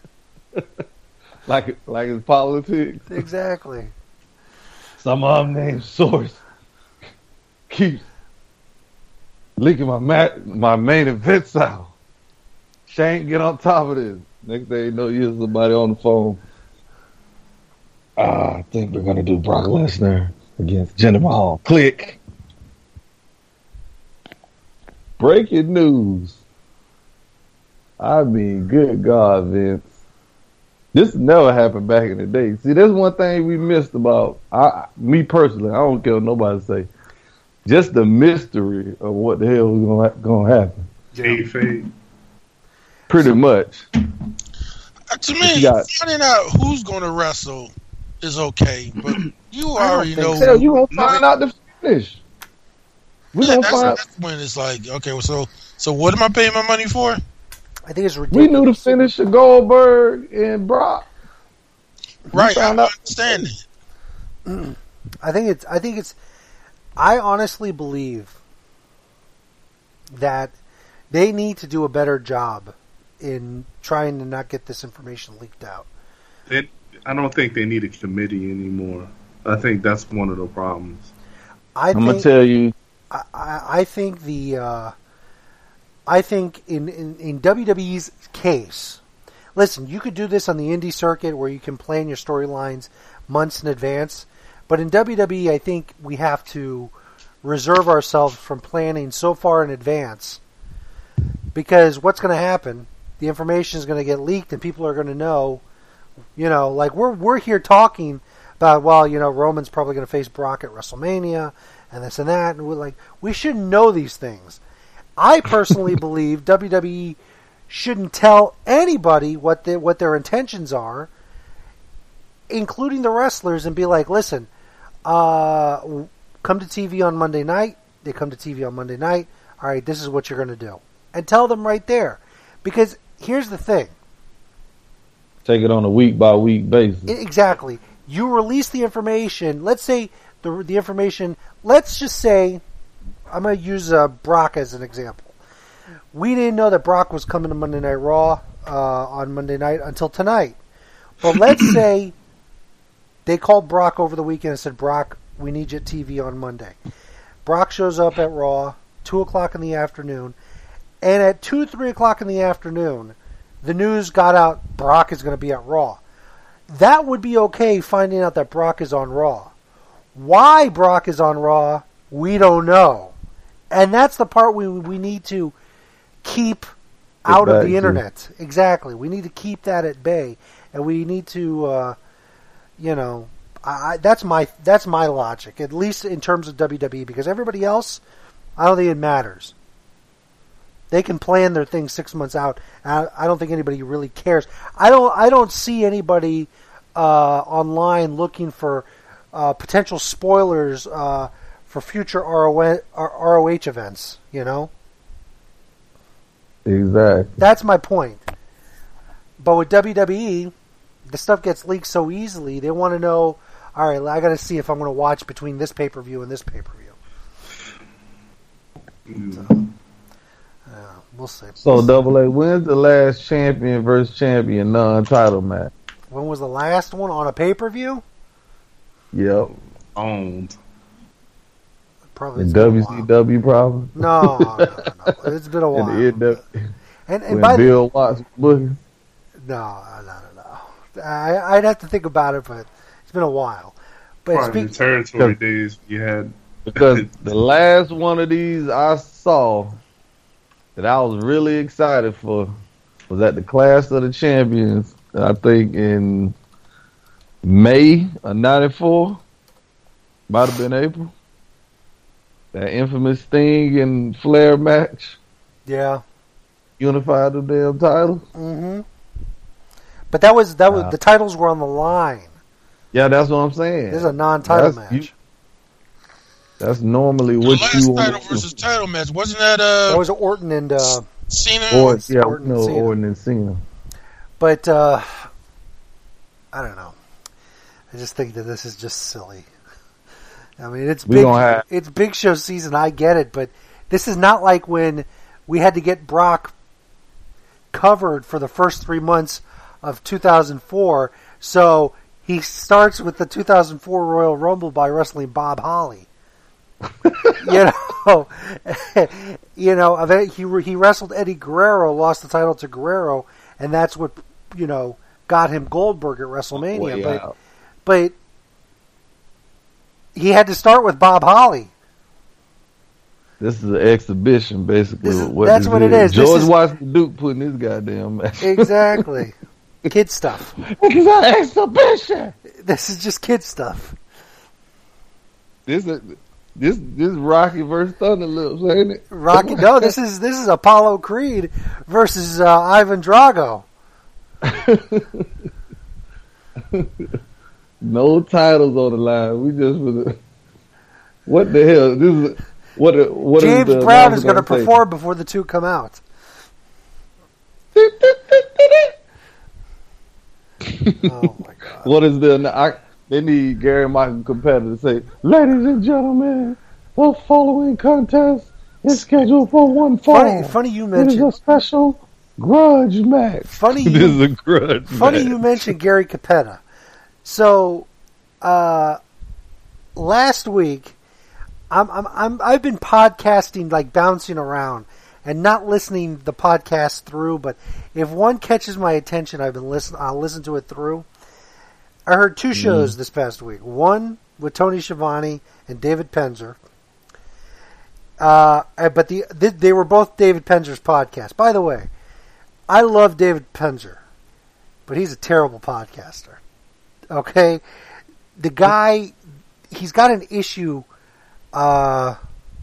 Like like it's politics. Exactly. Some unnamed source keeps leaking my ma- my main events out. Shane, get on top of this. Next thing you know, you hear somebody on the phone. Ah, I think we're gonna do Brock Lesnar against Jinder Mahal. Click. Breaking news. I mean, good God, Vince. This never happened back in the day. See, that's one thing we missed about I, me personally. I don't care what nobody say. Just the mystery of what the hell was going to happen. Kayfabe. Pretty much. Uh, to me, got, finding out who's going to wrestle is okay, but you already know. Hell, you gonna find out the finish. We yeah, gonna that's, find. That's when it's like, okay, well, so so what am I paying my money for? I think it's ridiculous. We knew the finish of Goldberg and Brock. Right, I understand it. I think it's. I think it's. I honestly believe that they need to do a better job in trying to not get this information leaked out. It, I don't think they need a committee anymore. I think that's one of the problems. I I'm gonna tell you. I, I, I think the. Uh, I think in, in, in W W E's case, listen, you could do this on the indie circuit where you can plan your storylines months in advance. But in W W E, I think we have to reserve ourselves from planning so far in advance. Because what's going to happen, the information is going to get leaked and people are going to know You know, like we're we're here talking about, well, you know, Roman's probably going to face Brock at WrestleMania and this and that, and we're like, we should know these things. I personally believe W W E shouldn't tell anybody what the, what their intentions are, including the wrestlers, and be like, listen, uh, come to T V on Monday night. They come to T V on Monday night. All right, this is what you're going to do. And tell them right there. Because here's the thing. Take it on a week-by-week basis. Exactly. You release the information. Let's say the the information, let's just say, I'm going to use uh, Brock as an example. We didn't know that Brock was coming to Monday Night Raw uh, on Monday night until tonight. But let's say they called Brock over the weekend and said, Brock, we need you at T V on Monday. Brock shows up at Raw, two o'clock in the afternoon, and at two, three o'clock in the afternoon, the news got out Brock is going to be at Raw. That would be okay, finding out that Brock is on Raw. Why Brock is on Raw, we don't know. And that's the part we we need to keep out of the internet. Exactly. We need to keep that at bay, and we need to, uh, you know, I, that's my that's my logic, at least in terms of W W E, because everybody else, I don't think it matters. They can plan their things six months out. I, I don't think anybody really cares. I don't I don't see anybody uh, online looking for uh, potential spoilers uh, for future R O H events. You know. Exactly. That's my point. But with W W E, the stuff gets leaked so easily. They want to know, all right, I got to see if I'm going to watch between this pay-per-view and this pay-per-view. Mm. So, yeah, we'll see. So, Double A, when's the last champion versus champion non-title match? When was the last one on a pay-per-view? Yep. Owned. Probably In W C W, probably? No, no, no. It's been a while. In the and and when by Bill Watts was booking? No, no, no, no. I, I'd have to think about it, but it's been a while. But Probably speak, the territory days you had. Because the last one of these I saw that I was really excited for was at the Clash of the Champions, I think in May of ninety-four. Might have been April. That infamous Sting and Flair match. Yeah. Unified the damn titles. Mm-hmm. But that was that was Wow. the titles were on the line. Yeah, that's what I'm saying. This is a non-title That's- match. you- That's normally The what last you want. title versus title match, wasn't that uh That was Orton and uh, Cena? Or, yeah, Orton and no, Cena. Orton and Cena. but uh, I don't know. I just think that this is just silly. I mean, it's We big. gonna have- It's Big Show season. I get it, but this is not like when we had to get Brock covered for the first three months of two thousand four. So he starts with the two thousand four Royal Rumble by wrestling Bob Holly. you know, you know, he he wrestled Eddie Guerrero, lost the title to Guerrero, and that's what you know got him Goldberg at WrestleMania. Way but out. but he had to start with Bob Holly. This is an exhibition, basically. This is- what that's this what it is. This George is- Washington Duke putting his goddamn match. Exactly, kid stuff. This is an exhibition. This is just kid stuff. This is this this is Rocky versus Thunder Lips, ain't it? Rocky, no, this is this is Apollo Creed versus uh, Ivan Drago. No titles on the line. We just for the what the hell? This is what? What is James the Brown is going to announcement gonna say? perform before the two come out. Oh my god! What is the? I, they need Gary Michael competitor to say, "Ladies and gentlemen, the following contest is scheduled for one fall. Funny, funny you It is a mentioned. special grudge match." Funny this you, is a grudge funny match. you mentioned Gary Capetta. So, uh, last week, I'm, I'm, I'm, I've been podcasting, like bouncing around and not listening the podcast through, but if one catches my attention, I've been listen, I'll listen to it through. I heard two shows mm. this past week. One with Tony Schiavone and David Penzer. Uh, but the, they, they were both David Penzer's podcasts. By the way, I love David Penzer. but he's a terrible podcaster. Okay? The guy, he's got an issue, uh,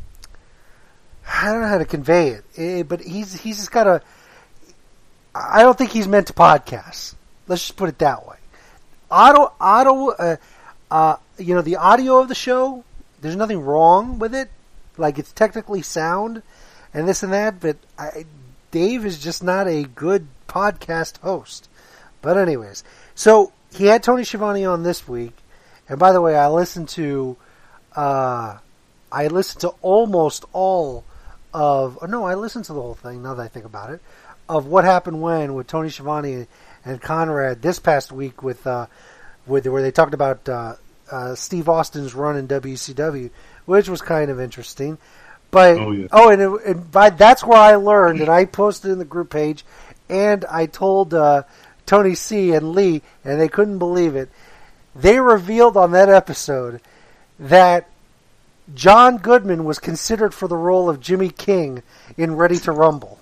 I don't know how to convey it, eh, but he's he's just got a, I don't think he's meant to podcast. Let's just put it that way. Auto, auto, uh, uh, you know, the audio of the show, there's nothing wrong with it. Like, it's technically sound and this and that, but I, Dave is just not a good podcast host. But anyways, so he had Tony Schiavone on this week, and by the way, I listened to, uh, I listened to almost all of, oh no, I listened to the whole thing, now that I think about it, of What Happened When with Tony Schiavone and Conrad this past week with, uh, with where they talked about uh, uh, Steve Austin's run in W C W, which was kind of interesting. But oh, yeah. oh and, it, and by, that's where I learned, and I posted in the group page, and I told uh, Tony C. and Lee, and they couldn't believe it. They revealed on that episode that John Goodman was considered for the role of Jimmy King in Ready to Rumble.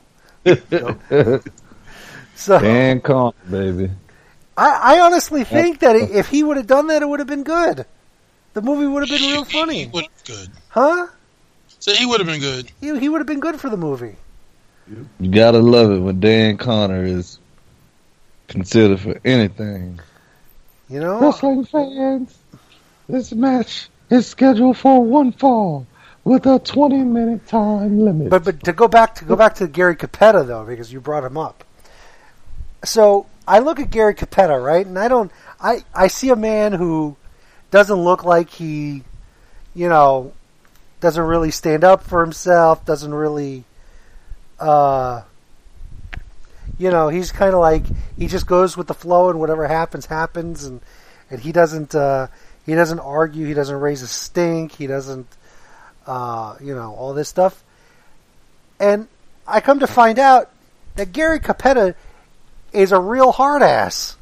So, Dan Con, baby. I, I honestly think that if he would have done that, it would have been good. The movie would have been real funny. He would have been good. Huh? So he would have been good. He, he would have been good for the movie. You gotta love it when Dan Connor is considered for anything. You know? Wrestling fans, this match is scheduled for one fall with a twenty minute time limit. But but to go back to go back to Gary Capetta though, because you brought him up. So I look at Gary Capetta, right, and I don't I, I see a man who doesn't look like he, you know, doesn't really stand up for himself, doesn't really uh you know, he's kind of like he just goes with the flow and whatever happens happens, and and he doesn't uh he doesn't argue, he doesn't raise a stink, he doesn't uh you know, all this stuff. And I come to find out that Gary Capetta is a real hard ass.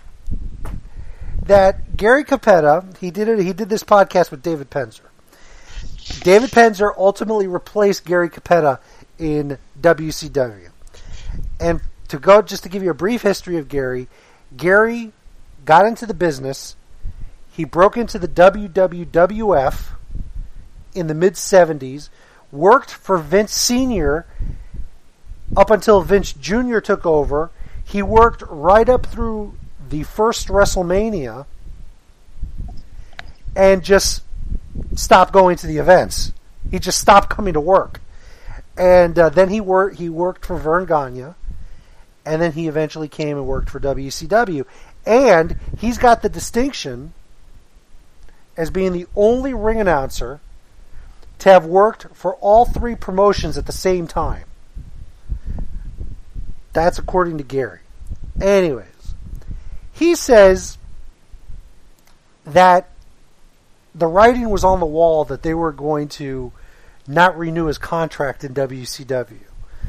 That Gary Capetta, he did it. He did this podcast with David Penzer. David Penzer ultimately replaced Gary Capetta in W C W. And to go, just to give you a brief history of Gary, Gary got into the business. He broke into the W W F in the mid seventies. Worked for Vince Senior up until Vince Junior took over. He worked right up through the first WrestleMania and just stopped going to the events. He just stopped coming to work. And uh, then he, wor- he worked for Vern Gagne, and then he eventually came and worked for W C W. And he's got the distinction as being the only ring announcer to have worked for all three promotions at the same time. That's according to Gary. Anyways, he says that the writing was on the wall that they were going to not renew his contract in W C W.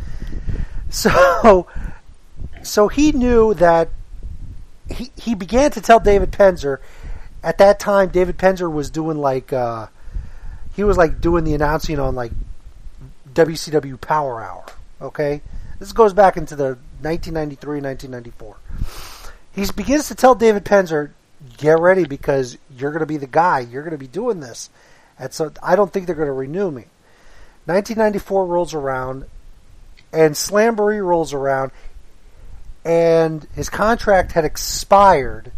So, so he knew that he he began to tell David Penzer. At that time, David Penzer was doing like uh, he was like doing the announcing on like W C W Power Hour. Okay. This goes back into the nineteen ninety-three, nineteen ninety-four. He begins to tell David Penzer, get ready because you're going to be the guy. You're going to be doing this. And so I don't think they're going to renew me. nineteen ninety-four rolls around, and Slamboree rolls around, and his contract had expired,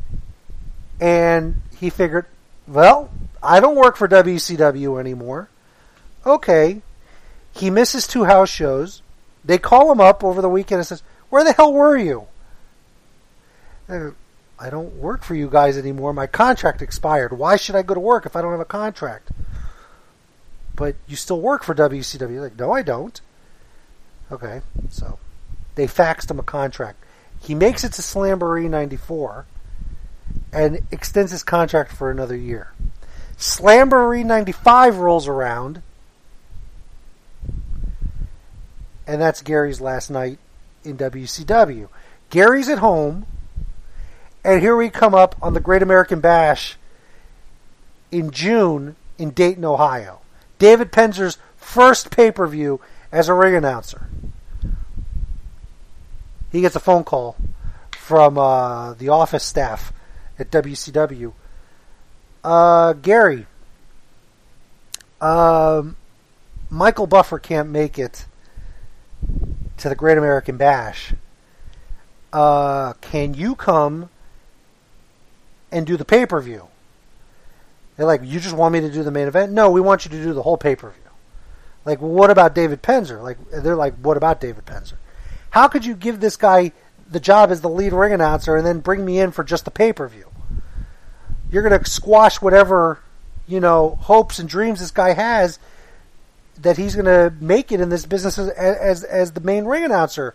and he figured, well, I don't work for W C W anymore. Okay. He misses two house shows. They call him up over the weekend and says, where the hell were you? And I don't work for you guys anymore. My contract expired. Why should I go to work if I don't have a contract? But you still work for W C W. Like, no, I don't. Okay, so they faxed him a contract. He makes it to Slamboree ninety-four and extends his contract for another year. Slamboree ninety-five rolls around, and that's Gary's last night in W C W. Gary's at home, and here we come up on the Great American Bash in June in Dayton, Ohio. David Penzer's first pay-per-view as a ring announcer. He gets a phone call from uh, the office staff at W C W. Uh, Gary, um, Michael Buffer can't make it to the Great American Bash. Uh, can you come and do the pay-per-view? They're like, you just want me to do the main event? No, we want you to do the whole pay-per-view. Like, well, what about David Penzer? Like, they're like, what about David Penzer? How could you give this guy the job as the lead ring announcer and then bring me in for just the pay-per-view? You're going to squash whatever, you know, hopes and dreams this guy has that he's going to make it in this business as, as, as the main ring announcer.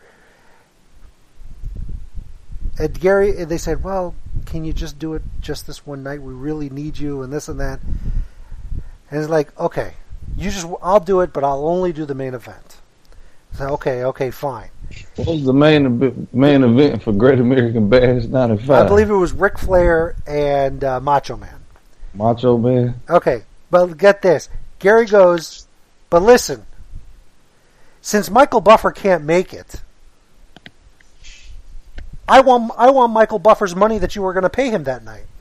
And Gary, they said, well, can you just do it just this one night? We really need you and this and that. And it's like, okay, you just, I'll do it, but I'll only do the main event. So, okay, okay, fine. What was the main main event for Great American Bash ninety-five? I believe it was Ric Flair and uh, Macho Man. Macho Man? Okay, but get this. Gary goes, but listen, since Michael Buffer can't make it, I want I want Michael Buffer's money that you were going to pay him that night.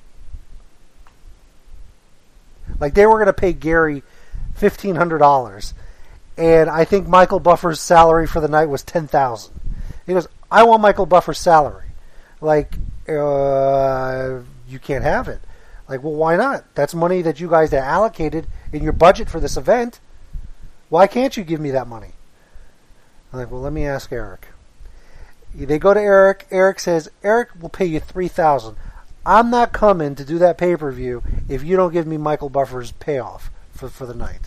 Like, they were going to pay Gary fifteen hundred dollars. And I think Michael Buffer's salary for the night was ten thousand dollars. He goes, I want Michael Buffer's salary. Like, uh, you can't have it. Like, well, why not? That's money that you guys had allocated in your budget for this event. Why can't you give me that money? I'm like, well, let me ask Eric. They go to Eric. Eric says, Eric will pay you three thousand dollars. I'm not coming to do that pay-per-view if you don't give me Michael Buffer's payoff for, for the night.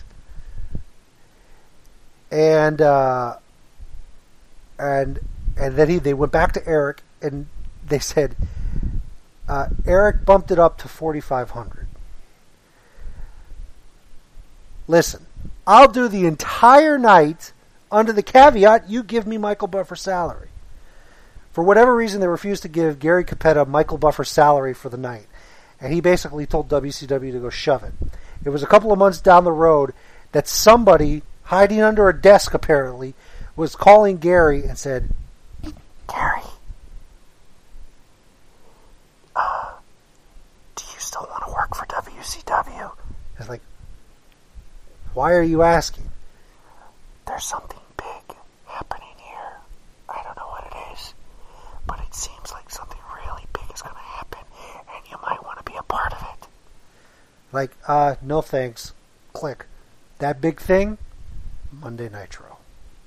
And uh, and and then he they went back to Eric and they said uh, Eric bumped it up to forty-five hundred. Listen, I'll do the entire night under the caveat you give me Michael Buffer's salary. For whatever reason, they refused to give Gary Capetta Michael Buffer's salary for the night, and he basically told W C W to go shove it. It was a couple of months down the road that somebody, hiding under a desk apparently, was calling Gary and said, Gary, uh, do you still want to work for W C W? It's like, why are you asking? There's something big happening here. I don't know what it is, but it seems like something really big is going to happen, and you might want to be a part of it. Like, uh, no thanks. Click. That big thing? Monday Nitro.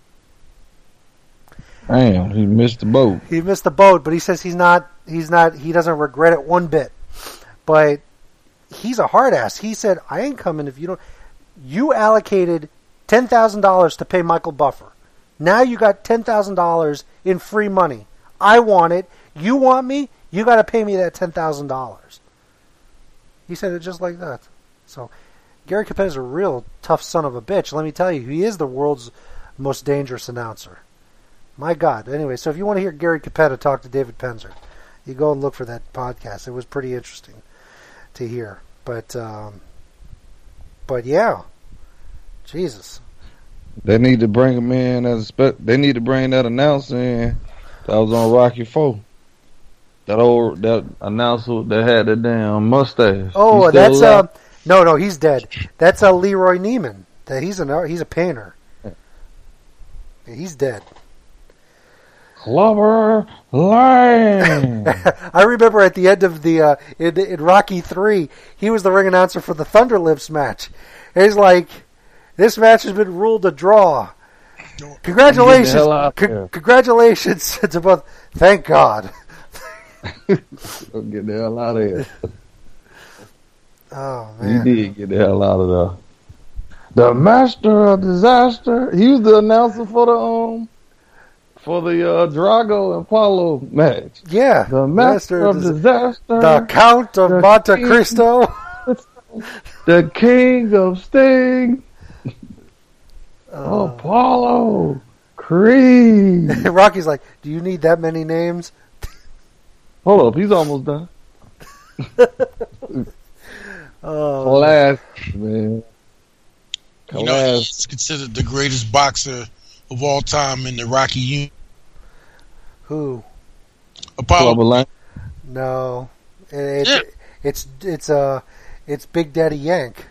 Damn, he missed the boat. He missed the boat, but he says he's not, he's not, he doesn't regret it one bit. But he's a hard ass. He said, I ain't coming if you don't, you allocated ten thousand dollars to pay Michael Buffer. Now you got ten thousand dollars in free money. I want it. You want me? You got to pay me that ten thousand dollars. He said it just like that. So, Gary Capetta is a real tough son of a bitch. Let me tell you, he is the world's most dangerous announcer. My God. Anyway, so if you want to hear Gary Capetta talk to David Penzer, you go and look for that podcast. It was pretty interesting to hear. But, um, but yeah. Jesus. They need to bring him in as a spe- they need to bring that announcer in that was on Rocky Four. That old that announcer that had the damn mustache. Oh, that's uh no, no, he's dead. That's uh, Leroy Neiman. That he's a he's a painter. He's dead. Clover Lane. I remember at the end of the uh, in, in Rocky Three, he was the ring announcer for the Thunder Lips match. And he's like, this match has been ruled a draw. Congratulations, con- congratulations to both. Thank God. Don't get the hell out of here. Oh man, he did get the hell out of there. The Master of Disaster. He was the announcer for the um for the uh, Drago and Paulo match. Yeah, the Master, Master of Dis- Disaster. The Count of Monte King, Cristo. The King of Sting. Uh, Apollo Creed. Rocky's like, do you need that many names? Hold up, he's almost done. Oh, Classic, man. You know, he's considered the greatest boxer of all time in the Rocky union. Who? Apollo. Clubber Lang. No, it's Yeah. it's it's uh it's Big Daddy Yank.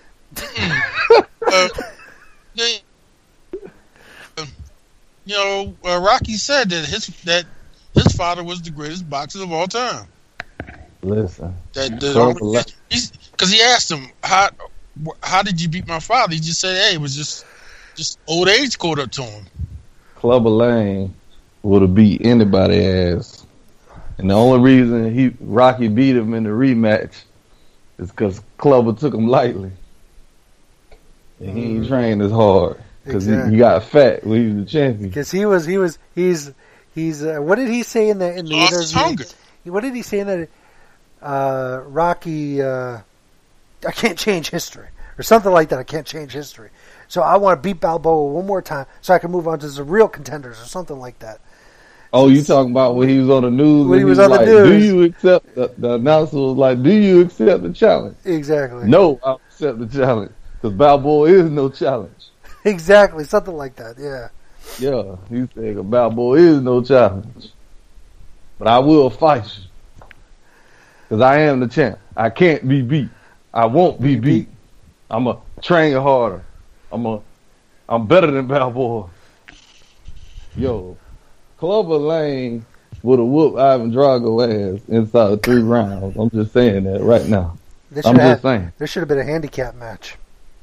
uh, they, uh, you know, uh, Rocky said that his that his father was the greatest boxer of all time. Listen, That Clubber Lang. because he asked him how how did you beat my father? He just said, "Hey, it was just just old age caught up to him." Clubber Lang would have beat anybody ass, and the only reason he Rocky beat him in the rematch is because Clubber took him lightly, and he ain't trained as hard because Exactly. he, he got fat when he was the champion. Because he was he was he's he's uh, what did he say in the in the Lost his interview? hunger. What did he say in that? Uh, Rocky, uh, I can't change history or something like that. I can't change history. So I want to beat Balboa one more time so I can move on to the real contenders or something like that. Oh, you talking about when he was on the news? When and he was was on the like, news. Do you accept the, the announcer was like, "Do you accept the challenge?" Exactly. No, I accept the challenge because Balboa is no challenge. Exactly. Something like that. Yeah. Yeah, he said Balboa is no challenge, but I will fight you because I am the champ. I can't be beat. I won't be beat. I'm a train harder. I'm a. I'm better than Balboa. Yo, Clubber Lang would have whooped Ivan Drago ass inside of three rounds. I'm just saying that right now. There I'm should just have saying. there should have been a handicap match.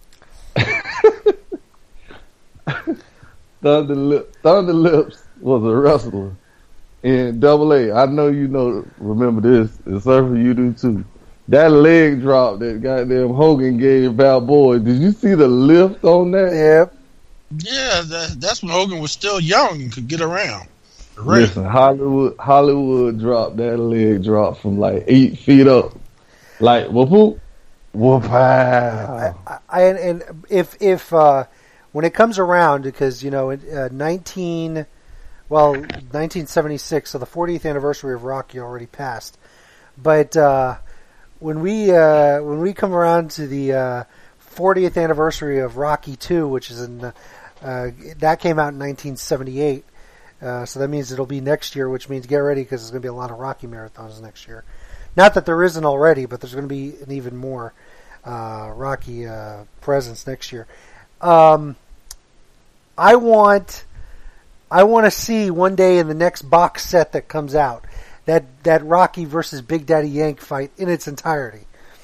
Thunder, Lip, Thunder Lips was a wrestler in Double A. I know you know. Remember this, and Surfer, you do too. That leg drop that goddamn Hogan gave Balboa. Did you see the lift on that? Yep. Yeah, that, that's when Hogan was still young and could get around. Right. Listen, Hollywood, Hollywood dropped that leg drop from like eight feet up, like whoop whoop, whoop I, I, I, and if if uh, when it comes around, because you know, uh, nineteen, well, nineteen seventy-six, so the fortieth anniversary of Rocky already passed, but uh, when we uh, when we come around to the uh, fortieth anniversary of Rocky two, which is in the, uh, that came out in nineteen seventy-eight. Uh, so that means it'll be next year, which means get ready because there's going to be a lot of Rocky marathons next year. Not that there isn't already, but there's going to be an even more uh, Rocky uh, presence next year. Um, I want, I want to see one day in the next box set that comes out that that Rocky versus Big Daddy Yank fight in its entirety.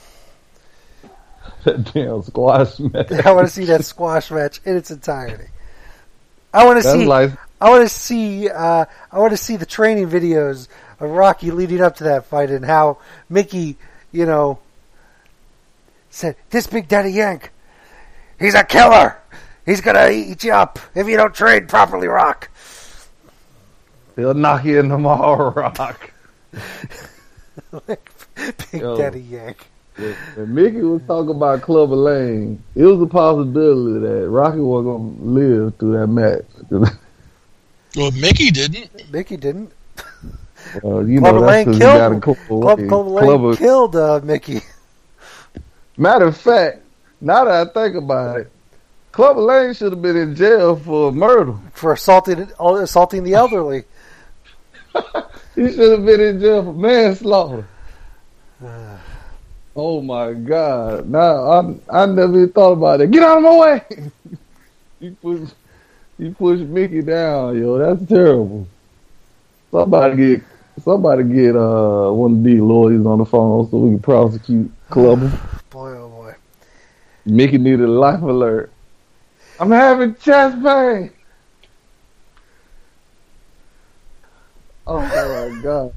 That damn squash match. I want to see that squash match in its entirety. I want to That's see. like, I want to see. Uh, I want to see the training videos of Rocky leading up to that fight and how Mickey, you know, said, "This Big Daddy Yank, he's a killer. He's gonna eat you up if you don't train properly, Rock." he'll knock you in the mall, Rock. Big Yo. Daddy Yank. When Mickey was talking about Clubber Lang, it was a possibility that Rocky was going to live through that match. Well, Mickey didn't. Mickey didn't. Uh, you Clubber know, Lang that's 'cause he got a killed. couple Club, ways. Clubber Lang Clubber- killed uh, Mickey Matter of fact, now that I think about it, Clubber Lang should have been in jail for murder. for assaulting assaulting the elderly. He should have been in jail for manslaughter. Oh my God! Now I I never even thought about it. Get out of my way! You push you push Mickey down, yo. That's terrible. Somebody get somebody get uh one of these lawyers on the phone so we can prosecute Clubber. Boy, oh boy. Mickey needed a life alert. I'm having chest pain. Oh my God.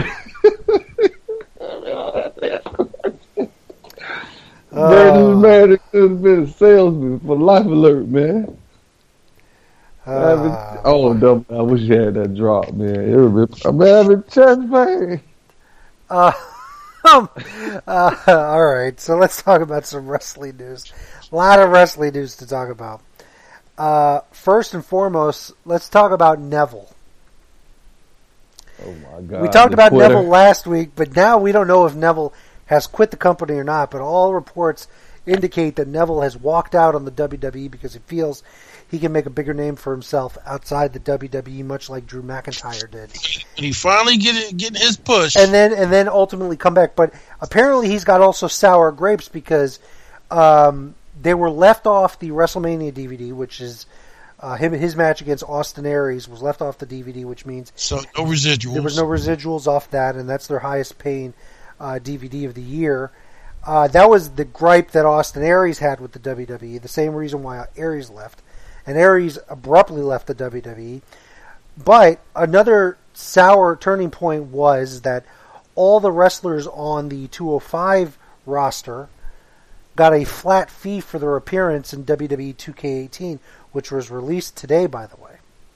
Man, this man could have been a salesman for Life Alert, man. Having- Uh, oh, double, I wish you had that drop, man. It would be, I'm having chest pain. Uh, um, uh, all right, so let's talk about some wrestling news. A lot of wrestling news to talk about. Uh, first and foremost, let's talk about Neville. Oh my God. We talked the about quitter. Neville last week, but now we don't know if Neville has quit the company or not. But all reports indicate that Neville has walked out on the W W E because he feels he can make a bigger name for himself outside the W W E, much like Drew McIntyre did. And he finally getting getting his push, and then and then ultimately come back. But apparently he's got also sour grapes because um, they were left off the WrestleMania D V D, which is uh, him his match against Austin Aries was left off the D V D, which means so no residuals. There was no residuals off that, and that's their highest paying uh, D V D of the year. Uh, that was the gripe that Austin Aries had with the W W E, the same reason why Aries left. And Aries abruptly left the W W E. But another sour turning point was that all the wrestlers on the two oh five roster got a flat fee for their appearance in W W E two K eighteen, which was released today, by the way.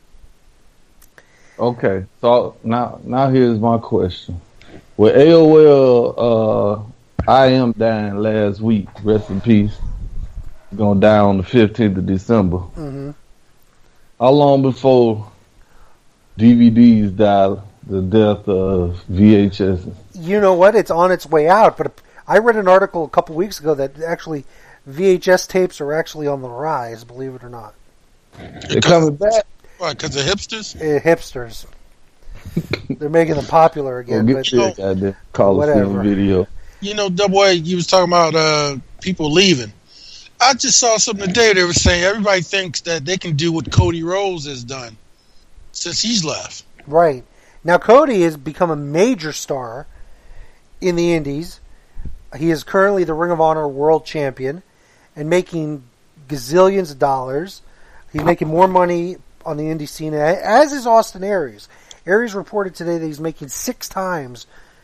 Okay, so now now here's my question. With A O L, uh, I am dying last week. Rest in peace. Gonna die on the fifteenth of December. Mm-hmm. How long before D V Ds die the death of V H S? You know what? It's on its way out. But I read an article a couple weeks ago that actually V H S tapes are actually on the rise. Believe it or not. They're coming back. What? Because of hipsters? Uh, hipsters. They're making them popular again. Well, but get your goddamn Coliseum whatever. video. You know, Double A, you was talking about uh, people leaving. I just saw something today. They were saying everybody thinks that they can do what Cody Rhodes has done since he's left. Right. Now, Cody has become a major star in the Indies. He is currently the Ring of Honor World Champion and making gazillions of dollars. He's making more money on the indie scene, as is Austin Aries. Aries reported today that he's making six times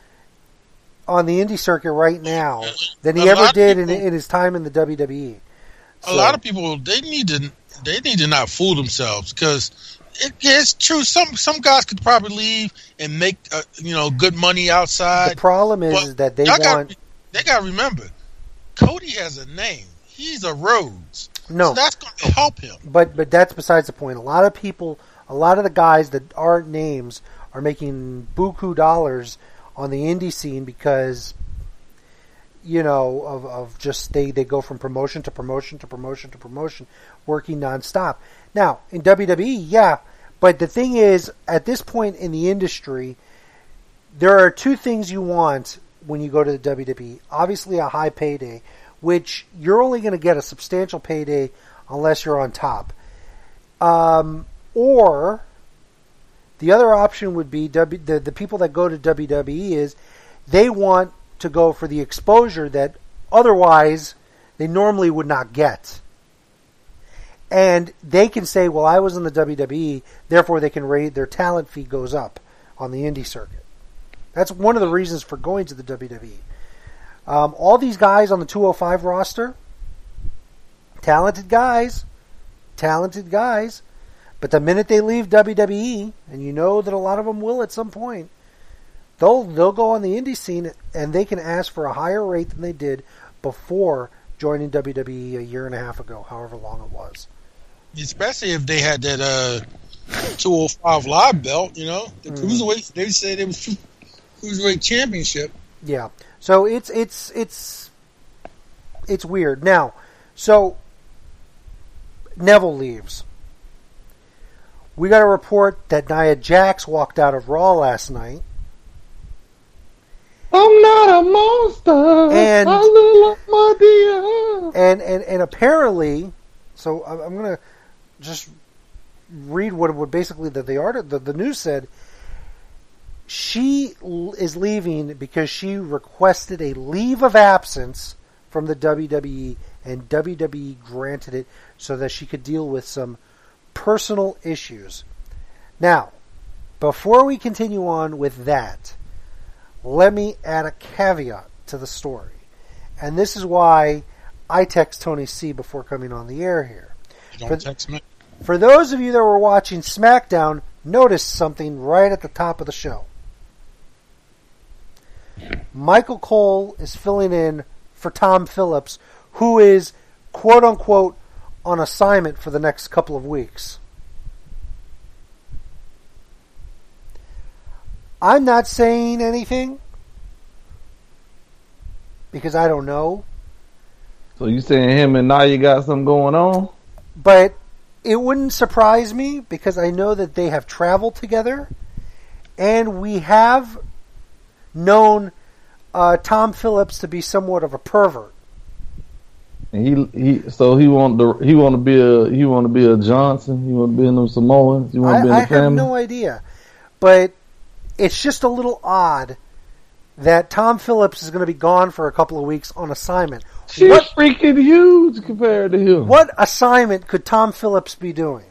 on the indie circuit right now than he A ever lot of did in, people- in his time in the W W E. A lot of people they need to they need to not fool themselves because it, it's true. Some some guys could probably leave and make uh, you know good money outside. The problem is, But is that they y'all want... Got, they got to remember, Cody has a name. He's a Rhodes. No. So that's going to help him. But but that's besides the point. A lot of people, a lot of the guys that aren't names are making buku dollars on the indie scene because, you know, of, of just they, they go from promotion to promotion to promotion to promotion, working nonstop. Now, in W W E, yeah, but the thing is, at this point in the industry, there are two things you want when you go to the W W E. Obviously, a high payday, which you're only going to get a substantial payday unless you're on top. Um, or the other option would be w, the, the people that go to W W E is they want to go for the exposure that otherwise they normally would not get. And they can say, well, I was in the W W E, therefore they can rate their talent fee goes up on the indie circuit. That's one of the reasons for going to the W W E. Um, all these guys on the two oh five roster, talented guys, talented guys, but the minute they leave W W E, and you know that a lot of them will at some point, they'll they'll go on the indie scene and they can ask for a higher rate than they did before joining W W E a year and a half ago, however long it was. Especially if they had that uh, two oh five live belt, you know, the Mm. cruiserweight. They said it was cruiserweight championship. Yeah. So it's it's it's it's weird. Now, so Neville leaves. We got a report that Nia Jax walked out of Raw last night. I'm not a monster. And- I look like my dear. And and, and apparently, so I'm, I'm going to just read what what basically the the, art, the the news said. She l- is leaving because she requested a leave of absence from the W W E, and W W E granted it so that she could deal with some personal issues. Now, before we continue on with that, let me add a caveat to the story. And this is why I text Tony C before coming on the air here. You don't For- text me. For those of you that were watching SmackDown, notice something right at the top of the show. Michael Cole is filling in for Tom Phillips, who is, quote-unquote, on assignment for the next couple of weeks. I'm not saying anything because I don't know. So you saying him and Nia got something going on? But it wouldn't surprise me because I know that they have traveled together, and we have known uh, Tom Phillips to be somewhat of a pervert. And he he so he want to he want to be a he want to be a Johnson. He want to be in them Samoans. He want to be in I, the I family. have no idea, but it's just a little odd that Tom Phillips is going to be gone for a couple of weeks on assignment. She's what, freaking huge compared to him. What assignment could Tom Phillips be doing?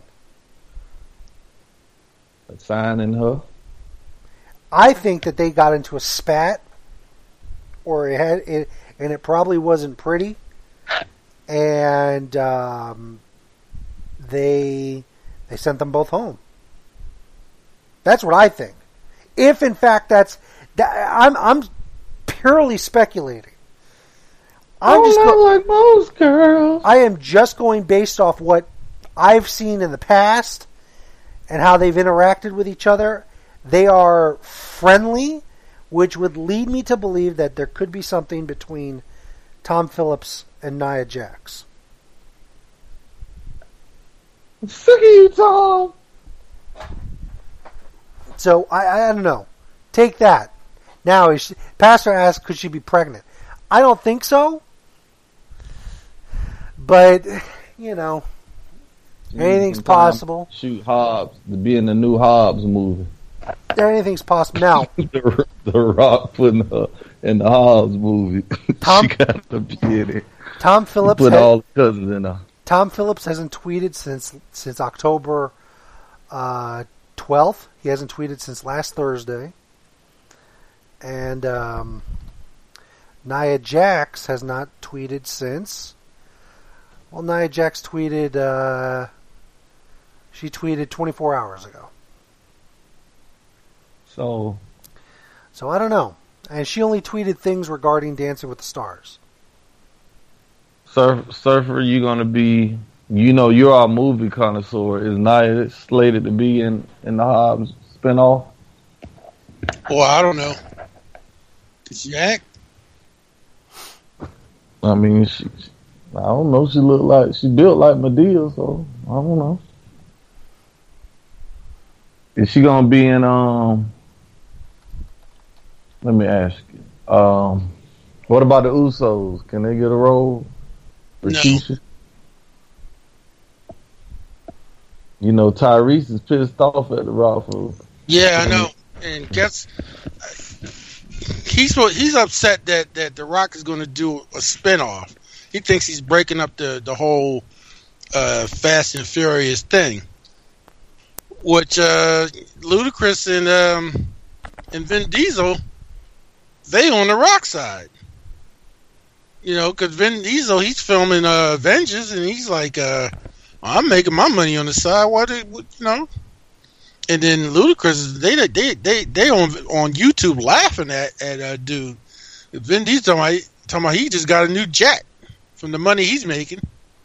Signing her. I think that they got into a spat, or it had it, and it probably wasn't pretty, and um, they they sent them both home. That's what I think. If in fact that's, that, I'm I'm purely speculating. I'm oh, just not go- like most girls. I am just going based off what I've seen in the past and how they've interacted with each other. They are friendly, which would lead me to believe that there could be something between Tom Phillips and Nia Jax. I'm sick of you, Tom. So I, I don't know. Take that. Now, is she, Pastor asked, could she be pregnant? I don't think so. But you know, anything's possible. Shoot Hobbs to be in the new Hobbs movie. Anything's possible. Now, the, the Rock putting her in the Hobbs movie. Tom, she got to be in it. Tom Phillips put had, all the cousins in her. Tom Phillips hasn't tweeted since since October uh, twelfth. He hasn't tweeted since last Thursday. And um, Nia Jax has not tweeted since. Well, Nia Jax tweeted. Uh, she tweeted twenty-four hours ago. So, so I don't know. And she only tweeted things regarding Dancing with the Stars. Surf, Surfer, you gonna be? You know, you're our movie connoisseur. Is Nia slated to be in in the Hobbs spinoff? Well, I don't know. Did she act? I mean, she, she, I don't know. She looked like she built like Madea, so I don't know. Is she gonna be in? Um, let me ask you. Um, what about the Usos? Can they get a role? No. Keisha? You know, Tyrese is pissed off at the Rock for. Yeah, I know. And guess he's he's upset that, that The Rock is going to do a spinoff. He thinks he's breaking up the the whole uh, Fast and Furious thing, which uh, Ludacris and um, and Vin Diesel, they on The Rock side. You know, because Vin Diesel, he's filming uh, Avengers, and he's like, uh, I'm making my money on the side. Why do you know? And then Ludacris, they they they they on on YouTube laughing at at uh, dude. Vin Diesel talking about, talking about he just got a new jet from the money he's making.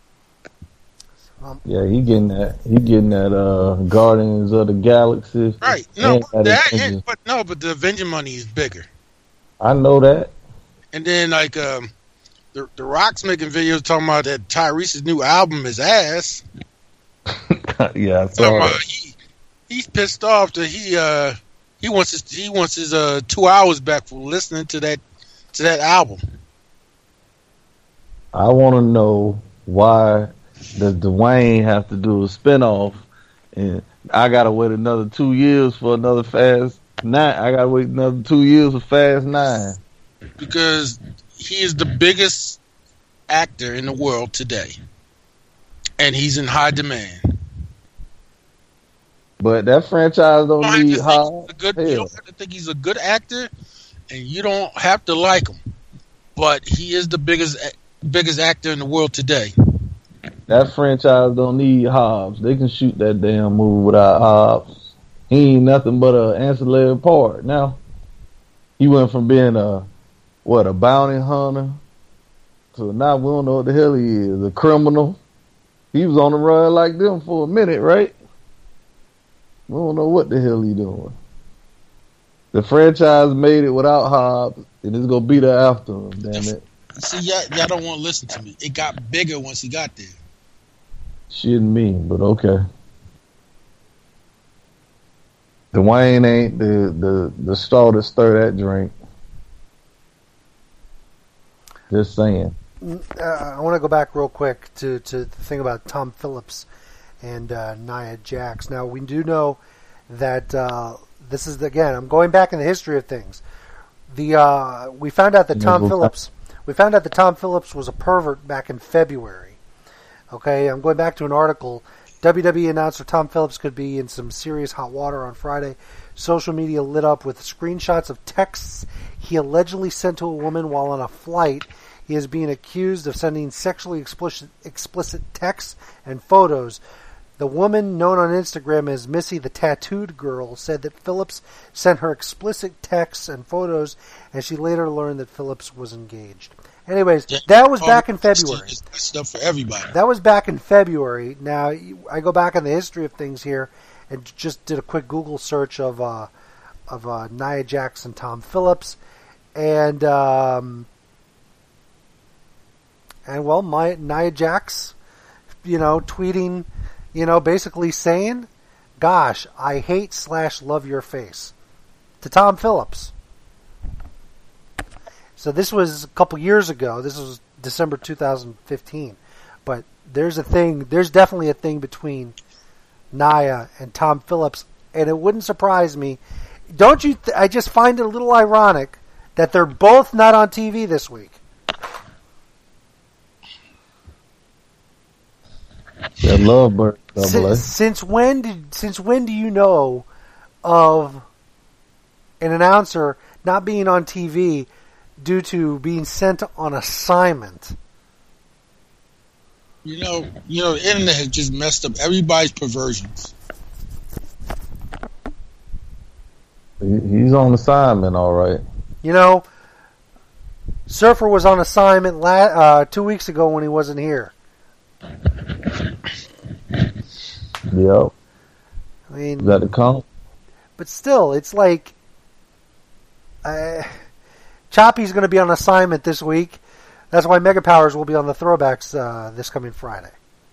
Yeah, he getting that. He getting that. Uh, Guardians of the Galaxy. Right? No, that that, Avengers. but no, but the Avenger money is bigger. I know that. And then like um, the the Rock's making videos talking about that Tyrese's new album is ass. Yeah, I Talking saw about it. he he's pissed off that he uh he wants his he wants his uh two hours back for listening to that to that album. I want to know why does Dwayne have to do a spinoff, and I gotta wait another two years for another Fast Nine. I gotta wait another two years for Fast Nine. Because he is the biggest actor in the world today, and he's in high demand. But that franchise don't You don't need have to think high. he's a good- you Hell. don't have to think he's a good actor, and you don't have to like him. But he is the biggest biggest actor in the world today. That franchise don't need Hobbs. They can shoot that damn movie without Hobbs. He ain't nothing but an ancillary part. Now, he went from being a, what, a bounty hunter to now we don't know what the hell he is, a criminal. He was on the run like them for a minute, right? We don't know what the hell he doing. The franchise made it without Hobbs, and it's going to be there after him, damn it. See, y'all, y'all don't want to listen to me. It got bigger once he got there. Shitting me, but okay. Dwayne ain't the, the, the straw that stir that drink. Just saying. Uh, I want to go back real quick to, to the thing about Tom Phillips and uh, Nia Jax. Now, we do know that uh, this is, again, I'm going back in the history of things. The uh, we found out that Tom Phillips we found out that Tom Phillips was a pervert back in February. Okay, I'm going back to an article. W W E announced that Tom Phillips could be in some serious hot water on Friday. Social media lit up with screenshots of texts he allegedly sent to a woman while on a flight. He is being accused of sending sexually explicit, explicit texts and photos. The woman, known on Instagram as Missy the Tattooed Girl, said that Phillips sent her explicit texts and photos, and she later learned that Phillips was engaged. Anyways, Yeah. that was Oh, back in February. It's stuff for everybody. That was back in February. Now, I go back in the history of things here and just did a quick Google search of uh, of uh, Nia Jax and Tom Phillips, and um, and well, my Nia Jax, you know, tweeting, you know, basically saying, "Gosh, I hate slash love your face," to Tom Phillips. So this was a couple years ago. This was December two thousand fifteen. But there's a thing, there's definitely a thing between Nia and Tom Phillips, and it wouldn't surprise me. Don't you, th- I just find it a little ironic that they're both not on T V this week. That Lovebird double A. Since, since when did, since when do you know of an announcer not being on T V due to being sent on assignment? You know, you know, the internet has just messed up everybody's perversions. He- He's on assignment, all right. You know, Surfer was on assignment la- uh, two weeks ago when he wasn't here. Yep. I mean, Is that the count? but still, it's like uh, Choppy's going to be on assignment this week. That's why Mega Powers will be on the throwbacks uh, this coming Friday.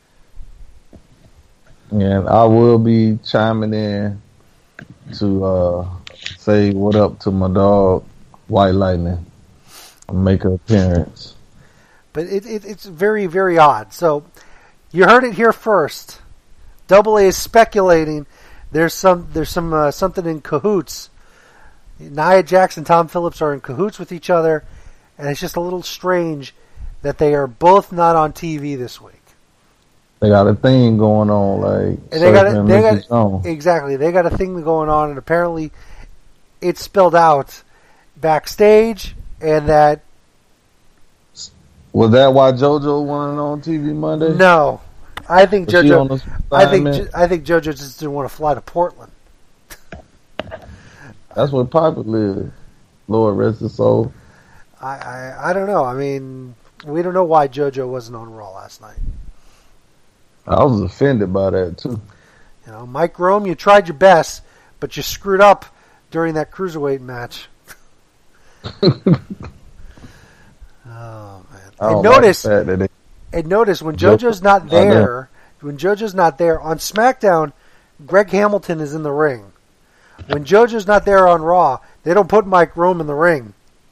And I will be chiming in to uh, say what up to my dog, White Lightning, and make an appearance. But it, it, it's very, very odd. So you heard it here first. Double A is speculating there's some there's some uh, something in cahoots. Nia Jax and Tom Phillips are in cahoots with each other, and it's just a little strange that they are both not on T V this week. They got a thing going on, like And they got, Surfer and they Mickey got Jones. exactly. They got a thing going on, and apparently, it's spilled out backstage, and that Was that why JoJo wasn't on T V Monday? no, I think Was she on JoJo. the I think assignment? Jo- I think JoJo just didn't want to fly to Portland. That's what Piper lives. Lord rest his soul. I, I I don't know. I mean, we don't know why JoJo wasn't on Raw last night. I was offended by that too. You know, Mike Rome, you tried your best, but you screwed up during that cruiserweight match. Oh man! I And don't notice, like the fact that they- and notice when Joe- JoJo's not not there. there, when JoJo's not there on SmackDown, Greg Hamilton is in the ring. When JoJo's not there on Raw, they don't put Mike Rome in the ring.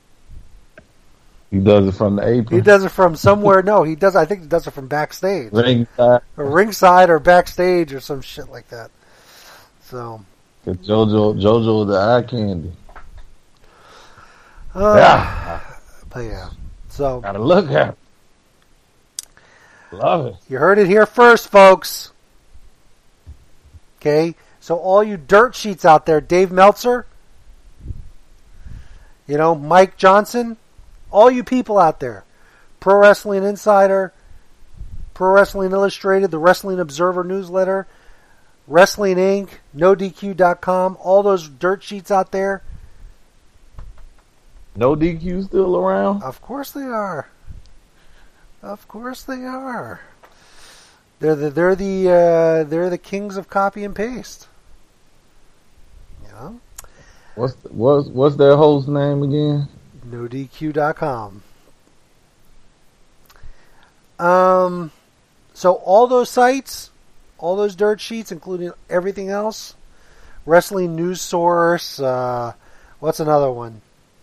he does it from the apron. He does it from somewhere. No, he does. I think he does it from backstage, Ringside. or ringside, or backstage, or some shit like that. So, 'Cause JoJo, JoJo the eye candy. uh, Yeah. but yeah. So Gotta look at it. Love it. you heard it here first, folks. Okay, so all you dirt sheets out there, Dave Meltzer, you know, Mike Johnson, all you people out there, Pro Wrestling Insider, Pro Wrestling Illustrated, the Wrestling Observer newsletter, Wrestling Incorporated, no D Q dot com, all those dirt sheets out there, No D Q still around? of course they are. Of course they are. They're the they're the uh, they're the kings of copy and paste. You know, What's what's what's their host name again? no D Q dot com. Um, so all those sites, all those dirt sheets, including everything else, Wrestling News Source. Uh, what's another one?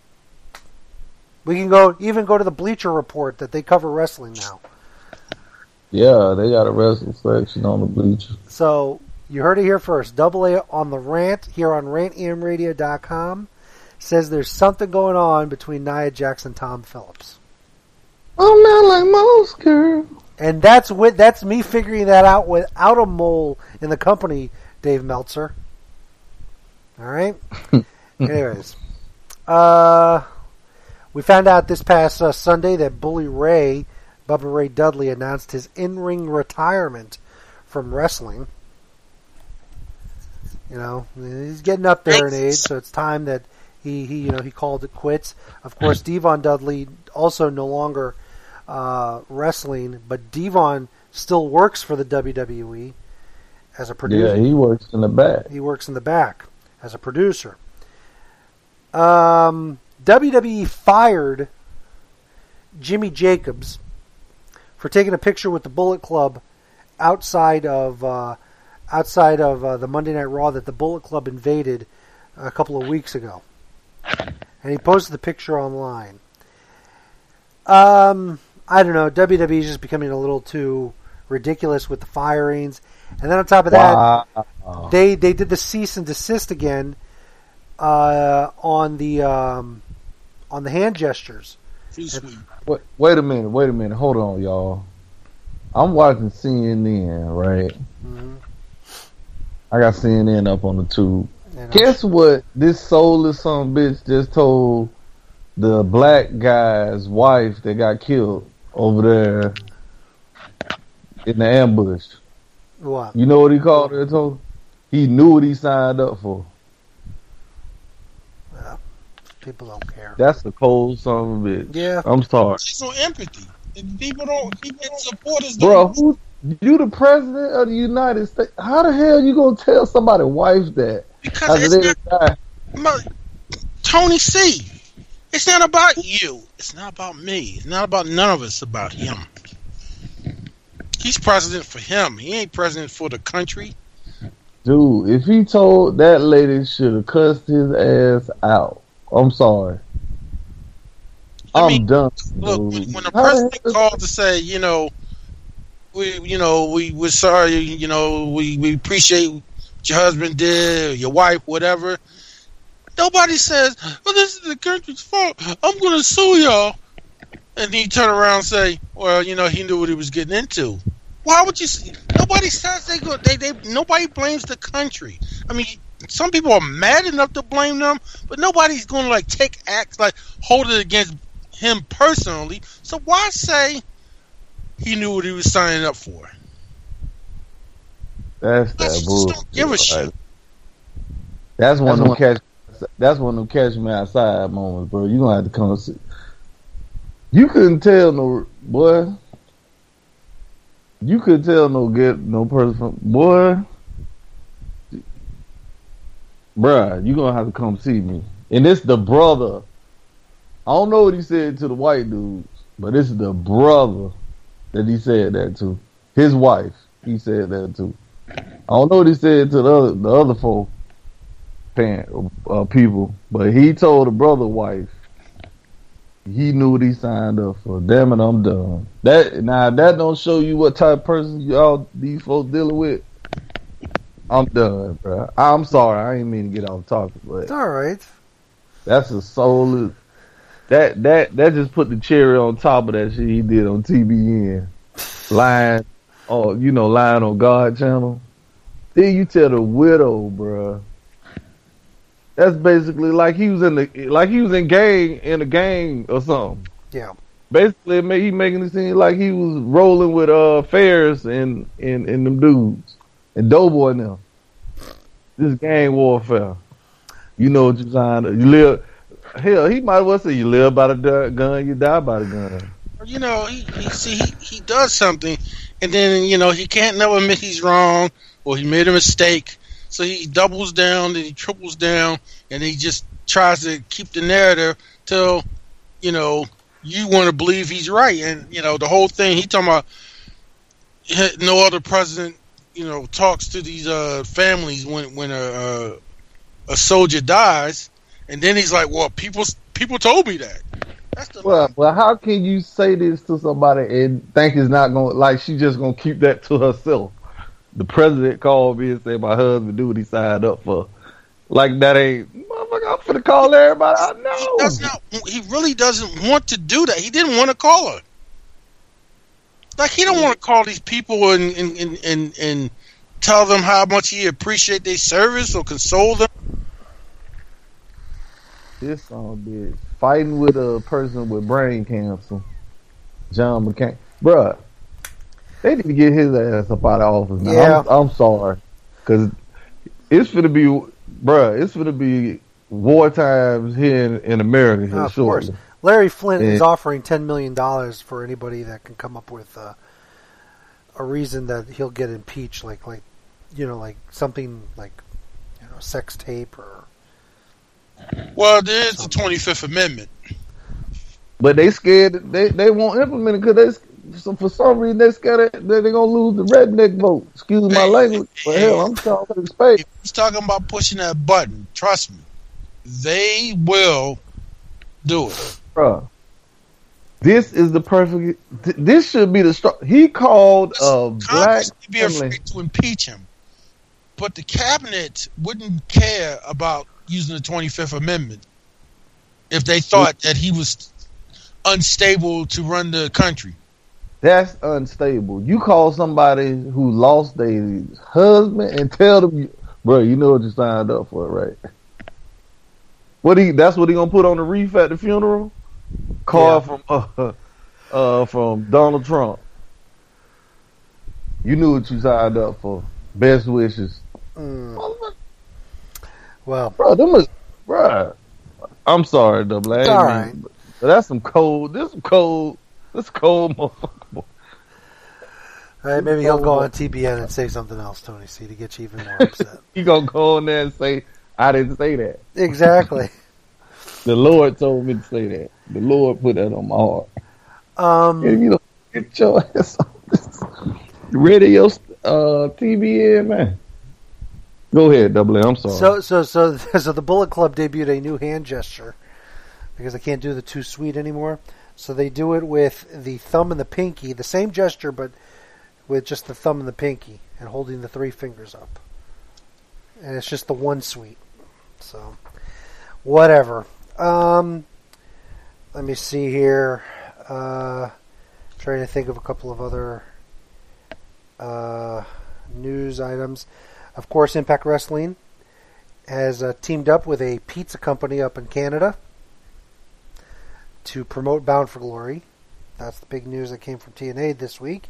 We can go even go to the Bleacher Report that they cover wrestling now. Yeah, they got a wrestling section on the Bleacher. So you heard it here first. Double A on the rant here on rant e m radio dot com says there's something going on between Nia Jax and Tom Phillips. I'm not like most girls. And that's with that's me figuring that out without a mole in the company, Dave Meltzer. All right. Anyways, uh, we found out this past uh, Sunday that Bully Ray, Bubba Ray Dudley, announced his in-ring retirement from wrestling. You know, he's getting up there in age, so it's time that he, he you know, he called it quits. Of course, Devon Dudley also no longer uh, wrestling, but Devon still works for the W W E as a producer. Yeah, he works in the back. He works in the back as a producer. Um, W W E fired Jimmy Jacobs for taking a picture with the Bullet Club outside of uh, outside of uh, the Monday Night Raw that the Bullet Club invaded a couple of weeks ago, and he posted the picture online. Um, I don't know. W W E is just becoming a little too ridiculous with the firings, and then on top of that, Wow. they they did the cease and desist again uh, on the um, on the hand gestures. Too sweet. Wait, wait a minute, wait a minute. Hold on, y'all. I'm watching C N N, right? Mm-hmm. I got C N N up on the tube. And Guess what? This soulless son of a bitch just told the black guy's wife that got killed over there in the ambush. What? You know what he called her? Told her? He knew what he signed up for. Well, people don't care. That's a cold son of a bitch. Yeah. I'm sorry, She's on empathy. And people don't, people supporters bro. don't. Who, you the president of the United States? How the hell you gonna tell somebody's wife that? Because After it's they not, die? Mo- Tony C. It's not about you. It's not about me. It's not about none of us. It's about him. He's president for him. He ain't president for the country. Dude, if he told that lady, should have cussed his ass out. I'm sorry. I I'm mean, done. Look, dude. when, when a How the president hell- called to say, you know, we, you know, we we're sorry, you know, we, we appreciate what your husband did, or your wife, whatever. Nobody says, "Well, this is the country's fault. I'm going to sue y'all." And then you turn around and say, "Well, you know, he knew what he was getting into." Why would you? Say, nobody says they go. They they nobody blames the country. I mean, some people are mad enough to blame them, but nobody's going to like take acts like hold it against him personally. So why say he knew what he was signing up for? That's I that just bullshit. don't give a right? shit. That's one of them That's catch. That's one of them catch me outside moments, bro. You gonna have to come see. You couldn't tell no boy. You couldn't tell no get no person from boy. Bruh, you gonna have to come see me. And this the brother. I don't know what he said to the white dudes, but this is the brother that he said that to. His wife, he said that to. I don't know what he said to the other the other four parent, uh, people, but he told the brother wife he knew what he signed up for. Damn it, I'm done. That now that don't show you what type of person y'all these folks dealing with. I'm done, bro. I'm sorry, I ain't mean to get off topic, but It's all right. that's a soulless. That that that just put the cherry on top of that shit he did on T B N, lying, oh you know lying on God channel. Then you tell the widow, bro. That's basically like he was in the like he was in gang in a gang or something. Yeah. Basically, it made, he making it seem like he was rolling with uh Ferris and and and them dudes and Doughboy and them. This gang warfare. You know what you signed up. You live. Hell, he might as well say you live by the gun, you die by the gun. You know, he, he see he, he does something, and then you know he can't never admit he's wrong or he made a mistake. So he doubles down, then he triples down, and he just tries to keep the narrative till, you know, you want to believe he's right. And, you know, the whole thing, he talking about no other president, you know, talks to these uh, families when, when a, a, a soldier dies. And then he's like, well, people people told me that. That's the well, well, how can you say this to somebody and think it's not going to, like, she just going to keep that to herself? The president called me and said my husband do what he signed up for. Like, that ain't, motherfucker, I'm finna call everybody I know. He, does not, he really doesn't want to do that. He didn't want to call her. Like, he don't want to call these people and, and, and, and, and tell them how much he appreciate their service or console them. This song bitch fighting with a person with brain cancer, John McCain, bruh. They need to get his ass up out of office now. Yeah. I'm, I'm sorry, cause it's gonna be, bruh. It's gonna be war times here in, in America. Here Oh, of shortly. course, Larry Flint Yeah. is offering ten million dollars for anybody that can come up with uh, a reason that he'll get impeached, like like you know, like something like you know, sex tape or. Well, there is the twenty-fifth Amendment. But they scared. They they won't implement it because they so for some reason they scared that they're gonna lose the redneck vote. Excuse my language, but hell, I'm talking space. If he's talking about pushing that button, trust me, they will do it. Bruh, this is the perfect. th- This should be the start. He called a black Congress would be family. afraid to impeach him, but the cabinet wouldn't care about using the twenty-fifth Amendment if they thought that he was unstable to run the country. That's unstable. You call somebody who lost their husband and tell them, bro, you know what you signed up for, right? What he? That's what he gonna put on the wreath at the funeral? Call Yeah. from uh, uh from Donald Trump. You knew what you signed up for. Best wishes. Mm. Well, Bro, them is, bro. I'm sorry, double. I ain't all mean- right. but that's some cold. This some cold. This cold motherfucker. all right, maybe he'll go on T B N and say something else, Tony C, to get you even more upset. He gonna go in there and say, "I didn't say that." Exactly. The Lord told me to say that. The Lord put that on my heart. Um, And you know, get your ass on this radio, uh, T V N, man. Go ahead, double A. I'm sorry. So, so, so, so the Bullet Club debuted a new hand gesture because they can't do the too sweet anymore. So they do it with the thumb and the pinky, the same gesture, but with just the thumb and the pinky and holding the three fingers up. And it's just the one sweet. So, whatever. Um, let me see here. Uh, trying to think of a couple of other uh, news items. Of course, Impact Wrestling has uh, teamed up with a pizza company up in Canada to promote Bound for Glory. That's the big news that came from T N A this week.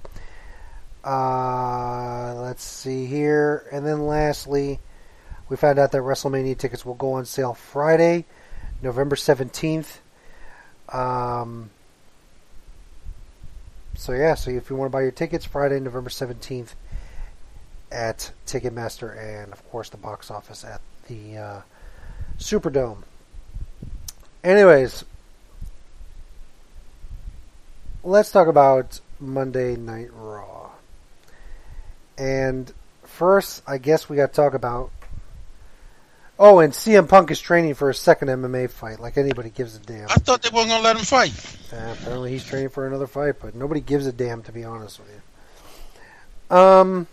Uh, let's see here. And then lastly, we found out that WrestleMania tickets will go on sale Friday, November seventeenth. Um, so yeah, so if you want to buy your tickets, Friday, November seventeenth at Ticketmaster and, of course, the box office at the uh, Superdome. Anyways, let's talk about Monday Night Raw. And first, I guess we got to talk about... Oh, and C M Punk is training for his second M M A fight, like anybody gives a damn. I thought they weren't going to let him fight. Uh, apparently he's training for another fight, but nobody gives a damn, to be honest with you. Um...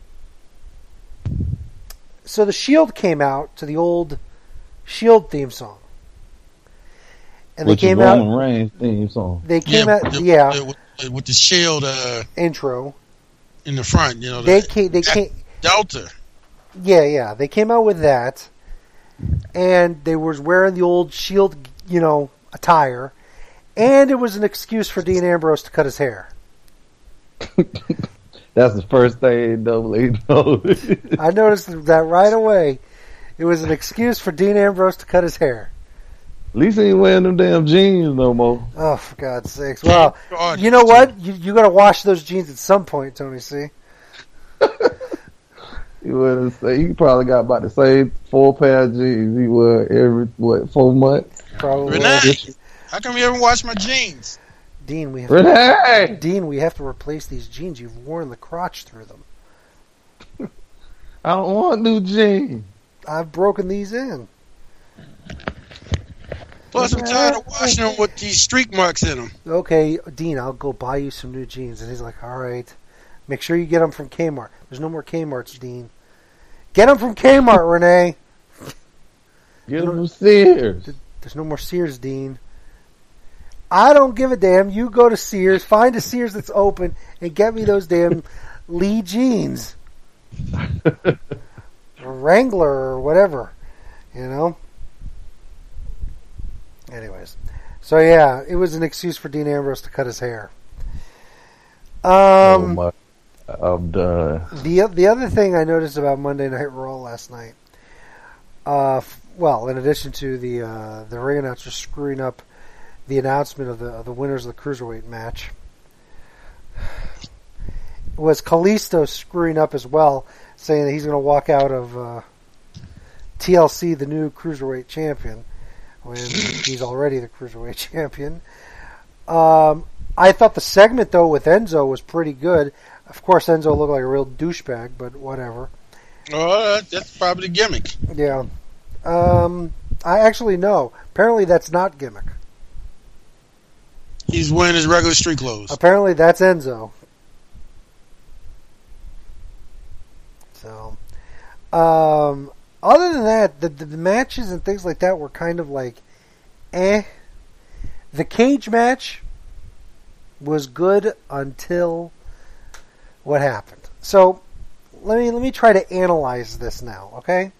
So the Shield came out to the old Shield theme song, and Which they came is out. Roman Reigns theme song. They came yeah, out, the- yeah, the- with, with the shield uh, intro. in the front, you know. They the, came, they came, Delta. yeah, yeah. They came out with that, and they was wearing the old Shield, you know, attire, and it was an excuse for Dean Ambrose to cut his hair. That's the first thing double A knows. I noticed that right away. It was an excuse for Dean Ambrose to cut his hair. At least he ain't wearing them damn jeans no more. Oh, for God's sakes! Well, God, you know what? You you got to wash those jeans at some point, Tony C. You would say he probably got about the same four pair of jeans he wore every what four months. Probably. Renee, How come you haven't washed my jeans? Dean, we have Renee! to, Dean, we have to replace these jeans. You've worn the crotch through them. I don't want new jeans. I've broken these in. Plus, I'm tired of washing them with these streak marks in them. Okay, Dean, I'll go buy you some new jeans. And he's like, all right. Make sure you get them from Kmart. There's no more Kmarts, Dean. Get them from Kmart, Renee. Get them from Sears. There's no more Sears, Dean. I don't give a damn. You go to Sears, find a Sears that's open, and get me those damn Lee jeans. Or Wrangler or whatever. You know? Anyways. So, yeah, it was an excuse for Dean Ambrose to cut his hair. Um, oh my, I'm done. The, the other thing I noticed about Monday Night Raw last night, uh, f- well, in addition to the uh, the ring announcer screwing up the announcement of the of the winners of the Cruiserweight match, was Kalisto screwing up as well, saying that he's going to walk out of uh, T L C the new Cruiserweight champion when he's already the Cruiserweight champion. Um, I thought the segment, though, with Enzo was pretty good. Of course, Enzo looked like a real douchebag, but whatever. Oh, that's probably the gimmick. Yeah. Um, I actually know. Apparently that's not gimmick. He's wearing his regular street clothes. Apparently that's Enzo. So, um, other than that, the, the, the matches and things like that were kind of like, eh. The cage match was good until what happened. So, let me let me try to analyze this now, okay?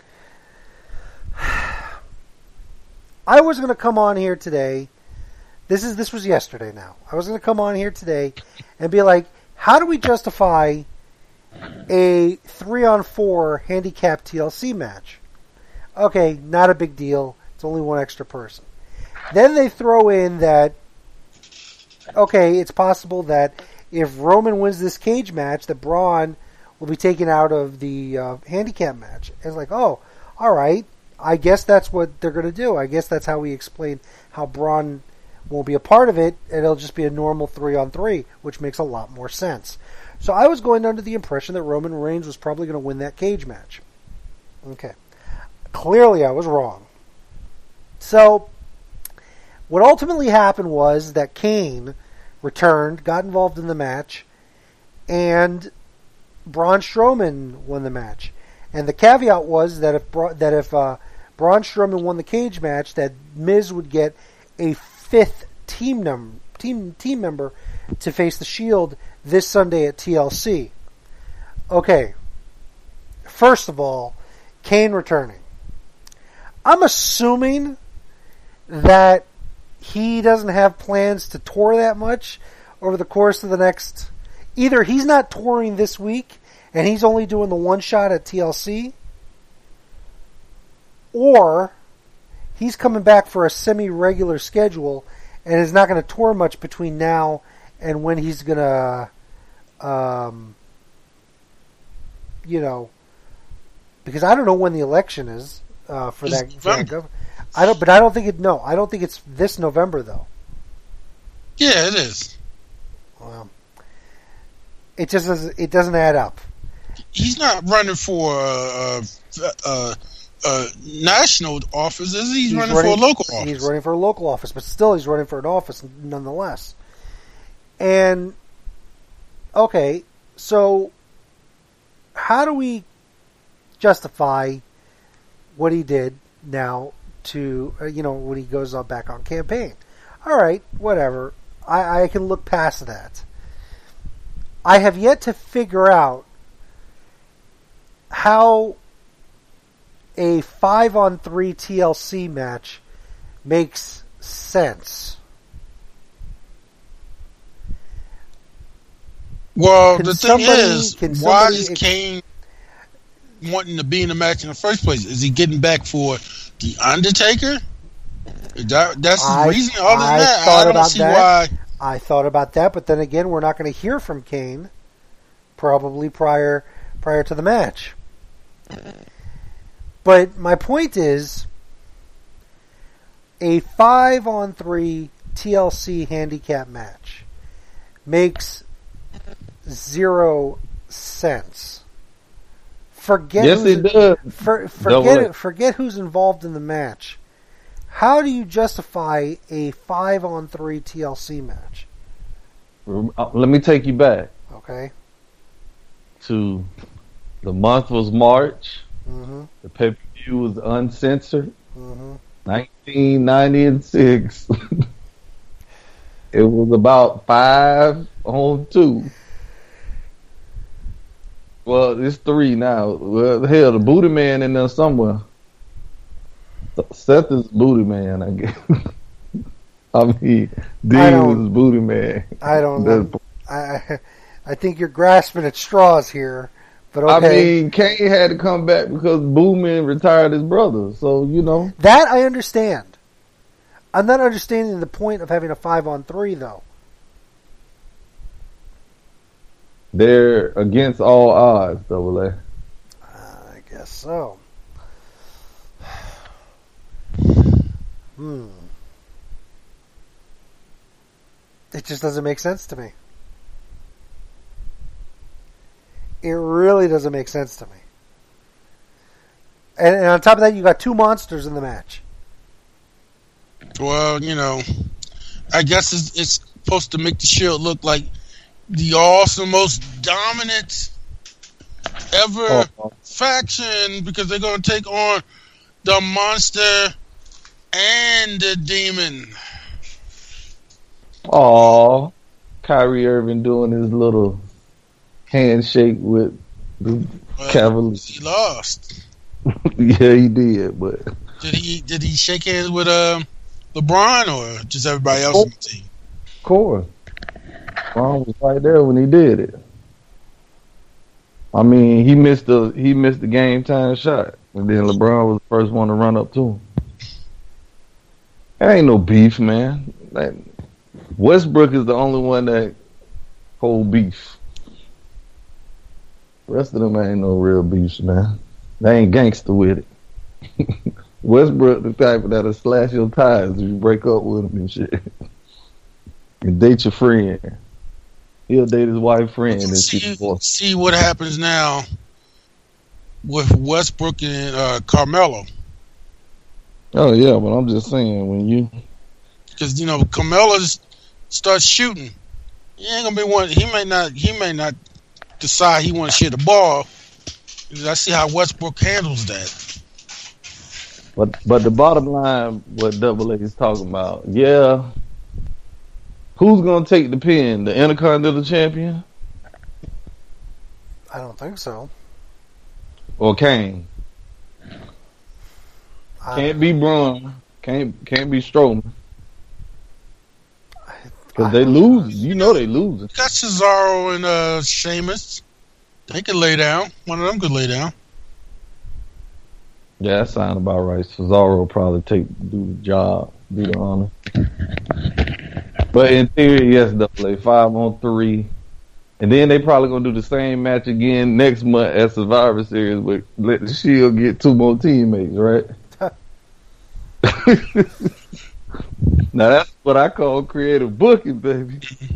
I was going to come on here today. This is this was yesterday now. I was going to come on here today and be like, how do we justify a three on four handicap T L C match? Okay, not a big deal. It's only one extra person. Then they throw in that, okay, it's possible that if Roman wins this cage match, that Braun will be taken out of the uh, handicap match. And it's like, oh, all right. I guess that's what they're going to do. I guess that's how we explain how Braun won't be a part of it, and it'll just be a normal three on three, which makes a lot more sense. So I was going under the impression that Roman Reigns was probably going to win that cage match. Okay. Clearly I was wrong. So what ultimately happened was that Kane returned, got involved in the match, and Braun Strowman won the match. And the caveat was that if Bra- that if uh, Braun Strowman won the cage match, that Miz would get a fifth team num- team team member to face the Shield this Sunday at T L C. Okay. First of all, Kane returning. I'm assuming that he doesn't have plans to tour that much over the course of the next... Either he's not touring this week and he's only doing the one shot at T L C, or he's coming back for a semi-regular schedule and is not going to tour much between now and when he's going to, um, you know, because I don't know when the election is uh, for that. For that gov- I don't, but I don't think it. No, I don't think it's this November though. Yeah, it is. Well, it just doesn't. It doesn't add up. He's not running for a, a, a, a national office, is he? He's, he's running, running for a local office. He's running for a local office, but still, he's running for an office nonetheless. And okay, so how do we justify what he did now to, uh, you know, when he goes on back on campaign? All right, whatever. I, I can look past that. I have yet to figure out how a five on three T L C match makes sense. Well, Can the somebody, thing is, can why somebody is ex- Kane wanting to be in the match in the first place? Is he getting back for The Undertaker? That, that's I, the reason. Other than I that, thought I don't about see that. why. I thought about that, but then again, we're not going to hear from Kane probably prior prior to the match. But my point is, a five on three T L C handicap match makes zero sense. Forget yes, it does. For, forget it, forget who's involved in the match. How do you justify a five on three T L C match? Let me take you back. Okay. To the month was March. Mm-hmm. The pay per view was uncensored. Mm-hmm. nineteen ninety-six. It was about five on two. Well, it's three now. Well, hell, the Booty Man in there somewhere. Seth is Booty Man, I guess. I mean, Dean was Booty Man. I don't know. I, I think you're grasping at straws here, but okay. I mean, Kane had to come back because Booman retired his brother, so, you know. That I understand. I'm not understanding the point of having a five on three, though. They're against all odds, Double A. Uh, I guess so. Hmm. It just doesn't make sense to me. It really doesn't make sense to me. And, and on top of that, you got two monsters in the match. Well, you know, I guess it's, it's supposed to make the Shield look like the awesome, most dominant ever oh. faction because they're going to take on the Monster and the Demon. Aw, Kyrie Irving doing his little handshake with the well, Cavaliers. He lost. Yeah, he did, but did he did he shake hands with um, LeBron or just everybody else on the team? Of course. LeBron was right there when he did it. I mean, he missed the he missed the game time shot, and then LeBron was the first one to run up to him. There ain't no beef, man. Like, Westbrook is the only one that hold beef. The rest of them ain't no real beefs, man. They ain't gangster with it. Westbrook the type that'll slash your tires if you break up with him and shit. And date your friend. He'll date his wife friend and see, see what happens now with Westbrook and uh, Carmelo. Oh yeah, but I'm just saying when you because you know Carmelo just starts shooting, he ain't gonna be one. He may not. He may not decide he want to share the ball. I see how Westbrook handles that. But but the bottom line, what Double A is talking about, yeah. Who's gonna take the pin? The Intercontinental Champion? I don't think so. Or Kane? Can't be Braun. Can't can't be Strowman. Because they lose. You know they losing. Got Cesaro and uh, Sheamus. They could lay down. One of them could lay down. Yeah, that sounds about right. Cesaro will probably take do the job, do the honor. But in theory, yes, Double A, five on three. And then they probably going to do the same match again next month at Survivor Series, but let the Shield get two more teammates, right? Now that's what I call creative booking, baby.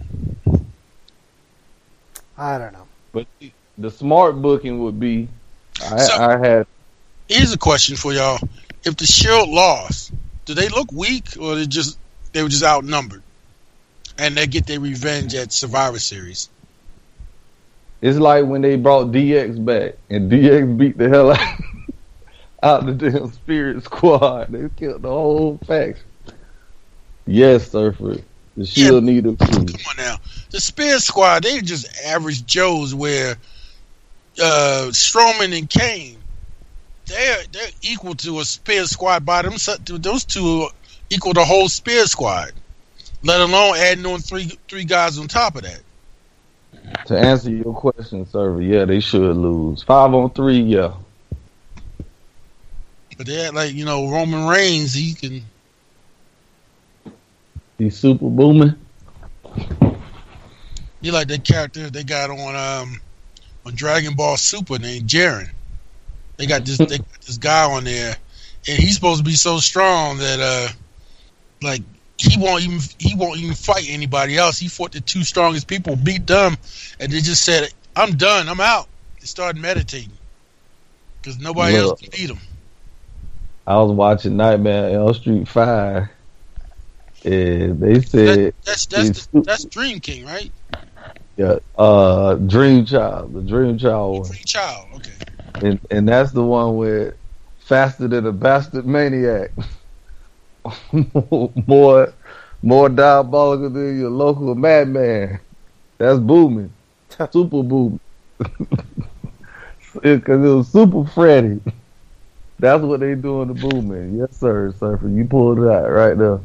I don't know. But the smart booking would be, I, so, I had... Here's a question for y'all. If the Shield lost, do they look weak or they just they were just outnumbered? And they get their revenge at Survivor Series. It's like when they brought D X back and D X beat the hell out, out the damn Spirit Squad. They killed the whole faction. Yes, Surfer. The Shield yeah, need them too. Come on now. The Spirit Squad, they just average Joes where uh, Strowman and Kane, they're, they're equal to a Spirit Squad by them. Those two equal the whole Spirit Squad. Let alone adding on three three guys on top of that. To answer your question, Server, yeah, they should lose. Five on three, yeah. But they had like, you know, Roman Reigns, he can... He's super booming. You like that character they got on um on Dragon Ball Super named Jiren. They got this they got this guy on there, and he's supposed to be so strong that uh like he won't even he won't even fight anybody else. He fought the two strongest people, beat them, and they just said, "I'm done. I'm out." They started meditating because nobody Look, else could beat him. I was watching Nightmare on Elm Street five, and they said That, that's that's it's- the, that's Dream King, right? yeah, uh, Dream Child, the Dream Child one, Dream Child. Okay. and and that's the one with faster than a bastard maniac, more more diabolical than your local madman. That's booming, super booming, because it was super Freddy. That's what they doing to booming. Yes, sir, Surfer. You pulled it out right there.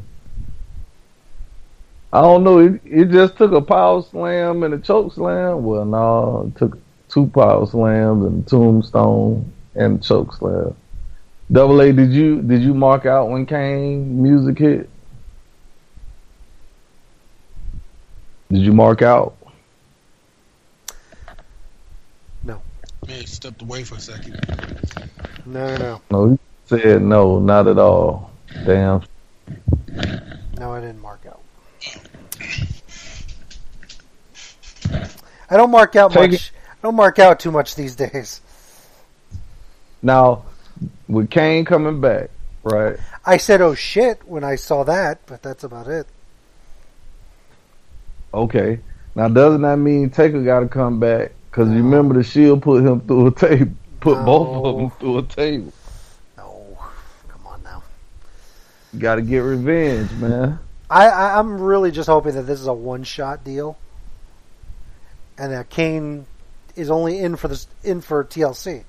I don't know. It, it just took a power slam and a choke slam. Well, no, it took two power slams and a tombstone and a choke slam. Double A, did you did you mark out when Kane music hit? Did you mark out? Man, stepped away for a second. No, no, No, he said no, not at all. Damn. no. I didn't mark out. I don't mark out Take much. I don't mark out too much these days. Now, with Kane coming back, right? I said, "Oh shit" when I saw that, but that's about it. Okay. Now, doesn't that mean Taker got to come back? Because you remember the Shield put him through a table, put No. both of them through a table. No, come on now. You got to get revenge, man. I, I I'm really just hoping that this is a one-shot deal, and that Kane is only in for this in for T L C.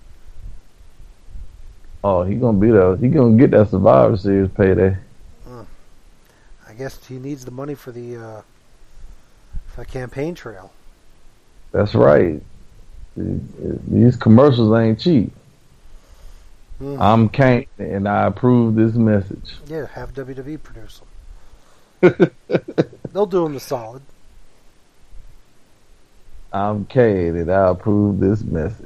Oh, he gonna be there. He gonna get that Survivor Series payday. I guess he needs the money for the uh, for the campaign trail. That's right. These commercials ain't cheap. Mm. I'm Kane, and I approve this message. Yeah, have W W E produce them. They'll do him the solid. I'm Kane, and I approve this message.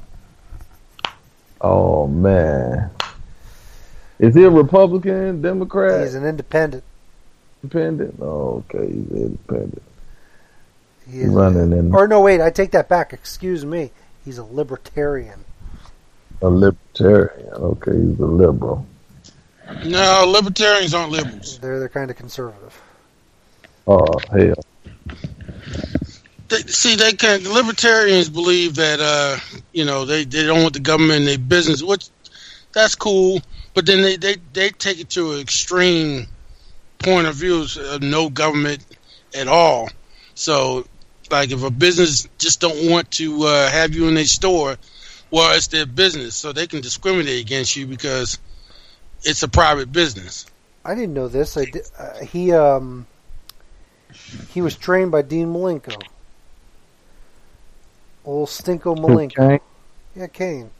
Oh man, is he a Republican, Democrat, He's an independent. independent? Oh, okay, he's independent. He is Running in Or no, wait, I take that back. Excuse me. He's a libertarian. a libertarian. Okay, he's a liberal. No, libertarians aren't liberals. They're they're kind of conservative. Oh hell, They, see, they can. Libertarians believe that uh, you know they, they don't want the government in their business, which that's cool. But then they, they, they take it to an extreme point of view of no government at all. So, like, if a business just don't want to uh, have you in their store, well, it's their business, so they can discriminate against you because it's a private business. I didn't know this. I did, uh, he um he was trained by Dean Malenko. Old Stinko Malenko. Okay. Yeah, Kane.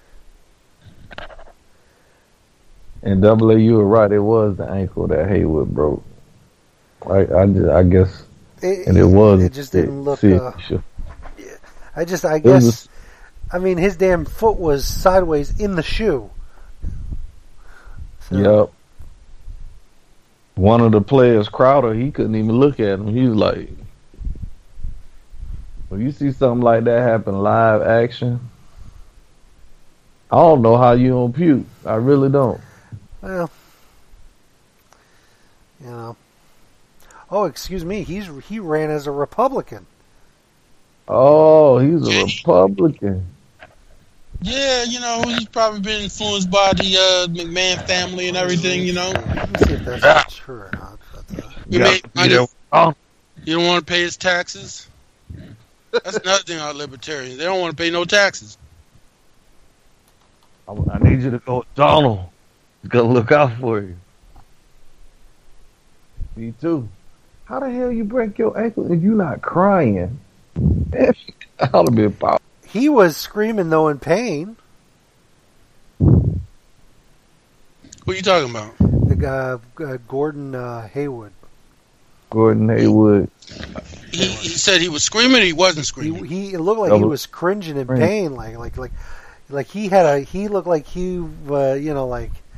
And Double A, you were right. It was the ankle that Haywood broke. I, I, just, I guess, It, and it was. It just didn't look. see, Uh, sure. I just. I It was guess. I mean, his damn foot was sideways in the shoe. So, Yep. One of the players, Crowder, he couldn't even look at him. He was like, when you see something like that happen live action, I don't know how you don't puke. I really don't. Well, you know. Oh, excuse me. He's he ran as a Republican. Oh, he's a Republican. Yeah, you know, he's probably been influenced by the uh, McMahon family and everything, you know. Let me see if that's true or not. But, uh, He Yeah, made money. yeah. Oh. You don't want to pay his taxes. That's another thing about libertarians. They don't want to pay no taxes. I, I need you to go, Donald. He's gonna look out for you. Me too. How the hell you break your ankle if you not crying? That ought to be a power. he was screaming though in pain. What are you talking about? The guy, uh, Gordon uh, Haywood. Gordon Haywood. He, he said he was screaming. Or he wasn't He, screaming. he it looked like he Double- was cringing in Cringe. pain, like like like like he had a he looked like he uh, you know like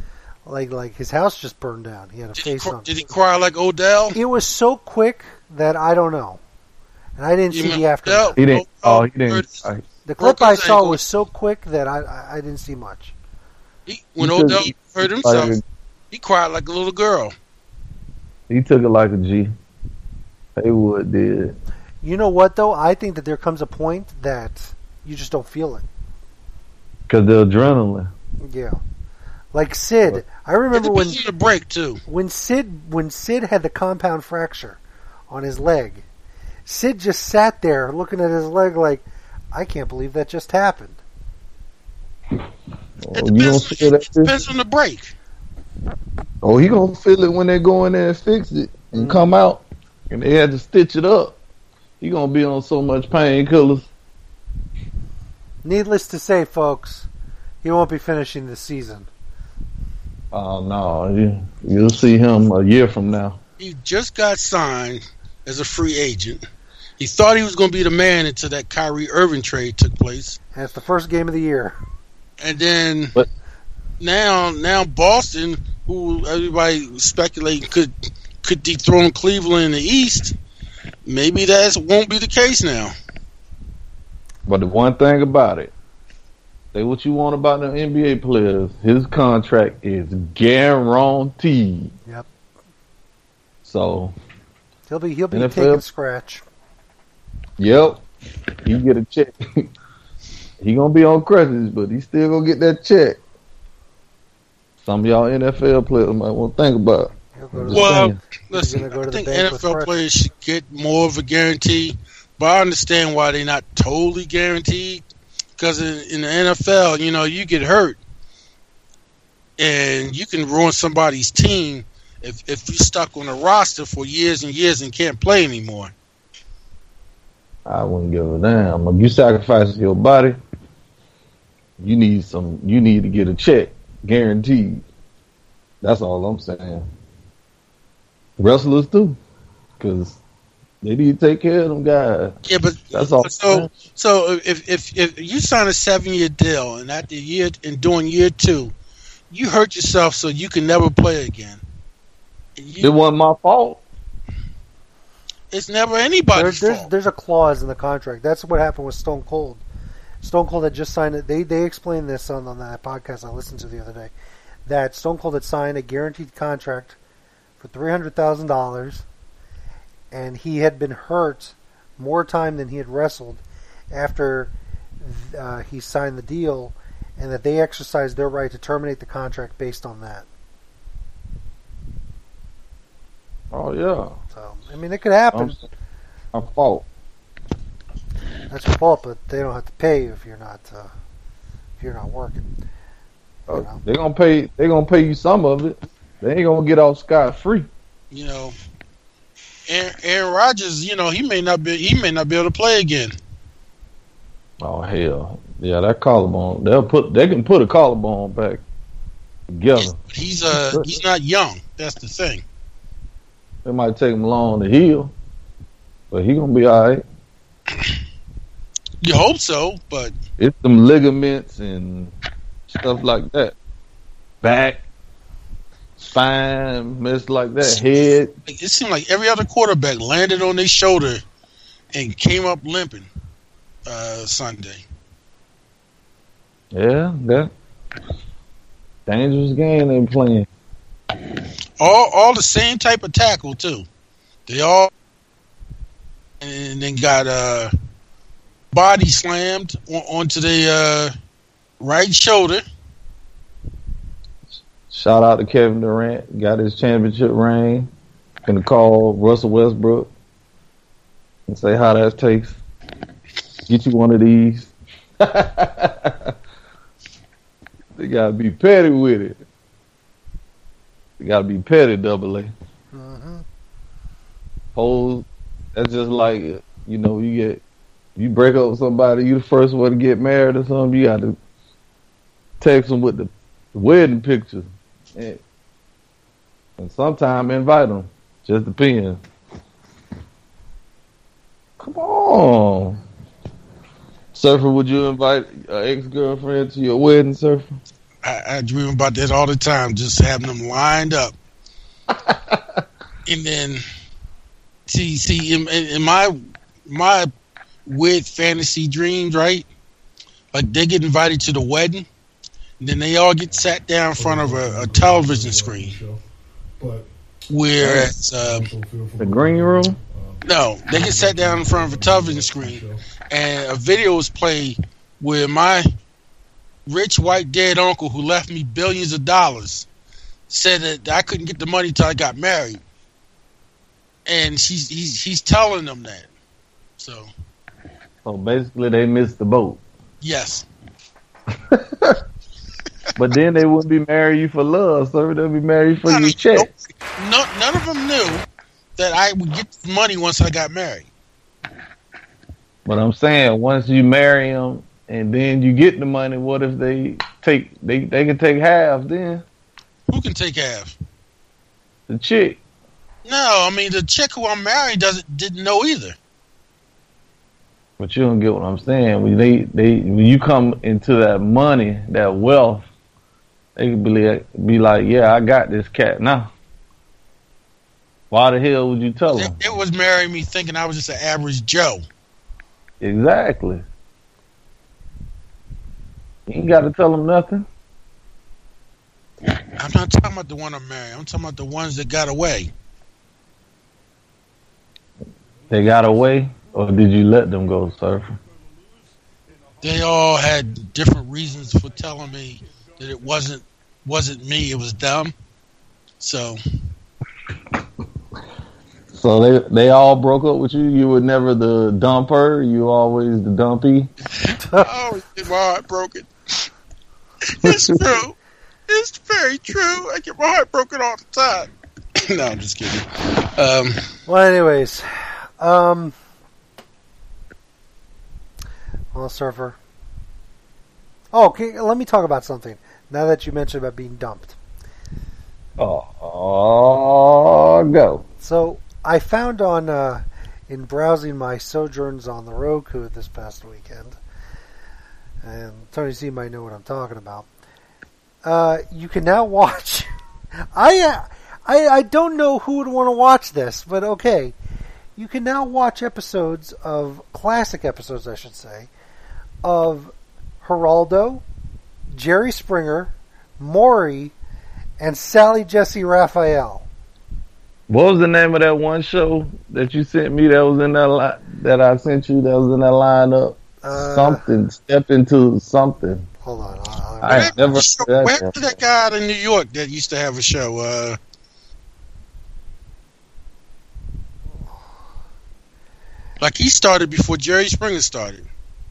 like like his house just burned down. He had a Did, face he, cr- on. did he cry like Odell? It was so quick that I don't know, and I didn't You see mean the aftermath. Odell? He didn't. Odell Oh, he didn't. hurt- I, The clip broke I his saw ankle. was so quick that I, I, I didn't see much. He, when He took- Odell hurt himself, like, he cried like a little girl. he took it like a G. Haywood did. You know what, though? I think that there comes a point that you just don't feel it. Because the adrenaline. Yeah. Like Sid. I It remember when, depends on the break too. when Sid when Sid had the compound fracture on his leg. Sid just sat there looking at his leg like, I can't believe that just happened. It Oh, you gonna depends, feel that it depends on the break. Oh, he gonna feel it when they go in there and fix it and Mhm. come out, and they had to stitch it up. He gonna be on so much painkillers. Needless to say, folks, he won't be finishing the season. Oh no, you, you'll see him a year from now. He just got signed as a free agent. He thought he was going to be the man until that Kyrie Irving trade took place, And it's the first game of the year. and then But- now, now Boston, who everybody was speculating could could dethrone Cleveland in the East, maybe that won't be the case now. But the one thing about it, say what you want about the N B A players, his contract is guaranteed. Yep. So, He'll be he'll be N F L taking scratch. yep, he get a check. He gonna be on crutches, but he still gonna get that check. Some of y'all N F L players might want to think about it. He'll go to Just the Well, saying. listen, gonna go to I the think bank N F with L fresh- players should get more of a guarantee, but I understand why they're not totally guaranteed. Because in, in the N F L, you know, you get hurt, and you can ruin somebody's team if if you're stuck on a roster for years and years and can't play anymore. I wouldn't give a damn. If you sacrifice your body, you need some. You need to get a check, guaranteed. That's all I'm saying. Wrestlers too, because they need to take care of them guys. Yeah, but That's all. so so if if if you sign a seven year deal and after year and during year two, you hurt yourself so you can never play again. You- It wasn't my fault. it's never There, anybody's there's fault. there's a clause in the contract. That's what happened with Stone Cold. Stone Cold had just signed it. They they explained this on, on that podcast I listened to the other day. That Stone Cold had signed a guaranteed contract for three hundred thousand dollars, and he had been hurt more time than he had wrestled after uh, he signed the deal, and that they exercised their right to terminate the contract based on that. Oh yeah, So I mean, it could happen. my fault. That's your fault, but they don't have to pay you if you're not uh, if you're not working. Uh, You know. They gonna pay. They gonna pay you some of it. They ain't gonna get off scot free. You know, Aaron, Aaron Rodgers, you know, he may not be he may not be able to play again. Oh hell, yeah, that collarbone. They'll put. They can put a collarbone back together. He's uh he's not young. That's the thing. It might take him long to heal, but he gonna be all right. You hope so, but It's some ligaments and stuff like that. Back, spine, mess like that. Head. it seemed like every other quarterback landed on their shoulder and came up limping uh, Sunday. Yeah, that dangerous game they playing. All all the same type of tackle too. They all and then got uh, body slammed on, onto their uh, right shoulder. Shout out to Kevin Durant. Got his championship ring. Gonna call Russell Westbrook and say how that tastes. Get you one of these. They gotta be petty with it. They gotta be petty, double A. Mm-hmm. Whole, that's just like, you know, you get, you break up with somebody, you the first one to get married or something, you got to text them with the, the wedding picture. And, and sometimes invite them. Just depends. Come on. Surfer, would you invite an ex-girlfriend to your wedding, Surfer? I, I dream about that all the time, just having them lined up. And then, see, see, in, in my my weird fantasy dreams, right? Like they get invited to the wedding, and then they all get sat down in front of a, a television screen. Whereas um, the green room. No, they get sat down in front of a television screen, and a video is played where my rich white dead uncle who left me billions of dollars said that I couldn't get the money till I got married, and she's he's he's telling them that. So, so basically, they missed the boat. Yes. But then they wouldn't be marrying you for love, so they'd be married for your check. No, none of them knew that I would get the money once I got married. But I'm saying, once you marry them and then you get the money, what if they take they they can take half then? Who can take half? The chick. No, I mean the chick who I'm married doesn't didn't know either. But you don't get what I'm saying. When they they when you come into that money, that wealth, they could be like, be like, yeah, I got this cat now. Why the hell would you tell them? It, it was marrying me thinking I was just an average Joe. Exactly. You ain't got to tell them nothing. I'm not talking about the one I'm married. I'm talking about the ones that got away. They got away, or did you let them go, Surfer? They all had different reasons for telling me that it wasn't wasn't me, it was them. So So they they all broke up with you? You were never the dumper? You were always the dumpy? Oh, my heart broken. It's true. It's very true. I get my heart broken all the time. No, I'm just kidding. Um, well, anyways. Um, well, Surfer. Oh, okay, let me talk about something. Now that you mentioned about being dumped. Oh, oh go. So, I found on, uh, in browsing my sojourns on the Roku this past weekend, and Tony C might know what I'm talking about, uh, you can now watch, I, uh, I, I don't know who would want to watch this, but okay, you can now watch episodes of, classic episodes I should say, of Geraldo, Jerry Springer, Maury, and Sally Jesse Raphael. What was the name of that one show that you sent me that was in that li- that I sent you that was in that lineup? Uh, something. Step into something. Hold on. I'll, I'll, I ain't never show, that where did that guy out in New York that used to have a show? Uh, like he started before Jerry Springer started.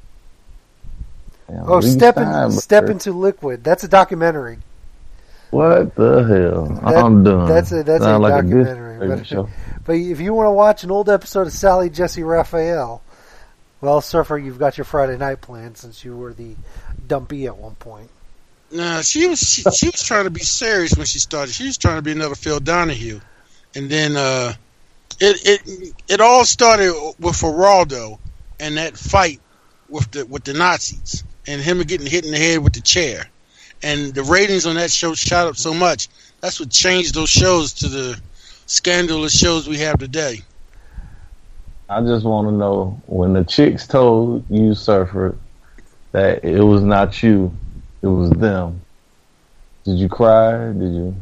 Oh, step in, step into liquid. That's a documentary. What the hell? That, I'm done. That's a that's Sound a like documentary. A but, show. but if you want to watch an old episode of Sally Jesse Raphael, well, Surfer, you've got your Friday night plan since you were the dumpy at one point. Nah, she was she, she was trying to be serious when she started. She was trying to be another Phil Donahue, and then uh, it it it all started with Geraldo and that fight with the with the Nazis and him getting hit in the head with the chair. And the ratings on that show shot up so much. That's what changed those shows to the scandalous shows we have today. I just want to know, when the chicks told you, Surfer, that it was not you, it was them, did you cry? Did you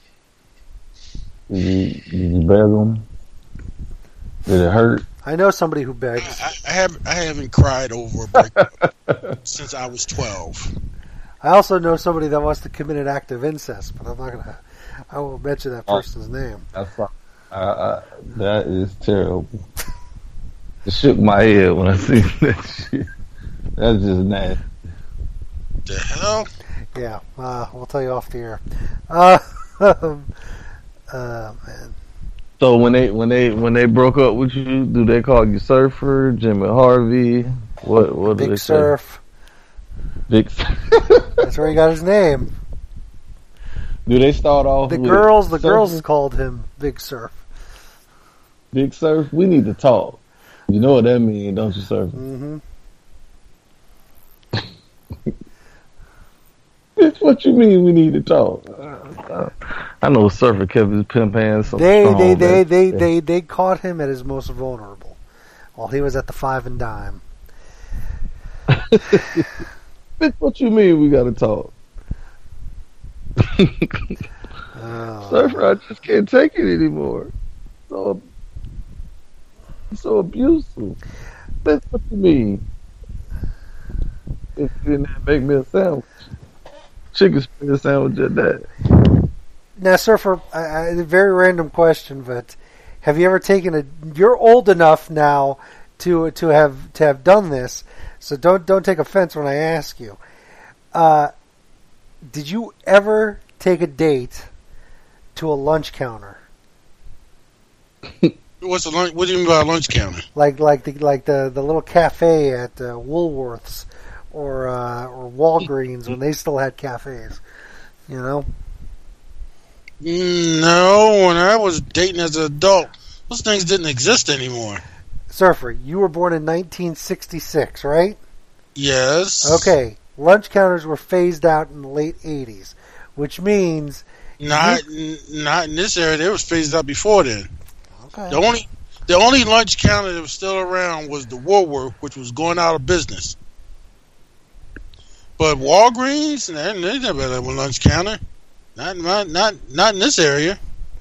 Did you, did you beg them? Did it hurt? I know somebody who begs. I, I, have, I haven't cried over a breakup since I was twelve. I also know somebody that wants to commit an act of incest, but I'm not gonna. I won't mention that person's oh, name. That's uh, uh, that is terrible. It shook my head when I seen that shit. That's just nasty. The hell? Yeah, uh, we'll tell you off the air. Uh, uh, man. So when they when they when they broke up with you, do they call you Surfer, Jimmy Harvey? What what do Big they Surf. Say? Big. That's where he got his name. Do they start off? The with girls, the Surfer? girls called him Big Surf. Big Surf. We need to talk. You know what that means, don't you, Surfer? Mm-hmm. Bitch, what you mean we need to talk? Uh, I know Surfer kept his pimp hands so They strong. they they that- they, they they caught him at his most vulnerable while he was at the five and dime. Bitch, what you mean we gotta talk? Oh. Surfer, I just can't take it anymore. So, so abusive. Bitch, what you mean? If you didn't make me a sandwich, chicken spring sandwich at that. Now, Surfer, I, I, a very random question, but have you ever taken a? You're old enough now to to have to have done this, so don't don't take offense when I ask you. Uh, did you ever take a date to a lunch counter, What's a lunch? What do you mean by a lunch counter? like like the like the, the little cafe at uh, Woolworths or uh, or Walgreens when they still had cafes? You know. Mm, No, when I was dating as an adult, those things didn't exist anymore. Surfer, you were born in nineteen sixty-six, right? Yes. Okay. Lunch counters were phased out in the late eighties, which means Not n- not in this area. They was phased out before then. okay. The only the only lunch counter that was still around was the Woolworth, which was going out of business. But Walgreens, they they never had a lunch counter. Not not not not in this area.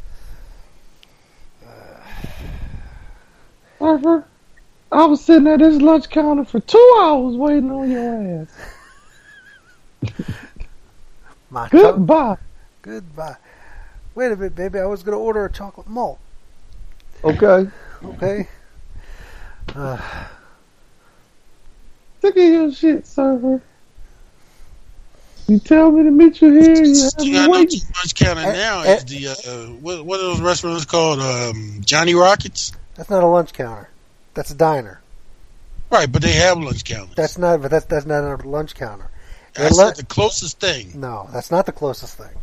Surfer, I was sitting at this lunch counter for two hours waiting on your ass. My co- Goodbye. Goodbye. Wait a minute, baby. I was going to order a chocolate malt. Okay. Okay. Uh, Sick of your shit, Surfer. You tell me to meet you here, you have You me got no waiting. lunch counter Eh, now. eh. Is the uh, what what are those restaurants called? Um, Johnny Rockets. that's not a lunch counter. That's a diner. Right, but they have lunch counters. That's not. But that's that's not a lunch counter. That's They not let- the closest thing. No, that's not the closest thing.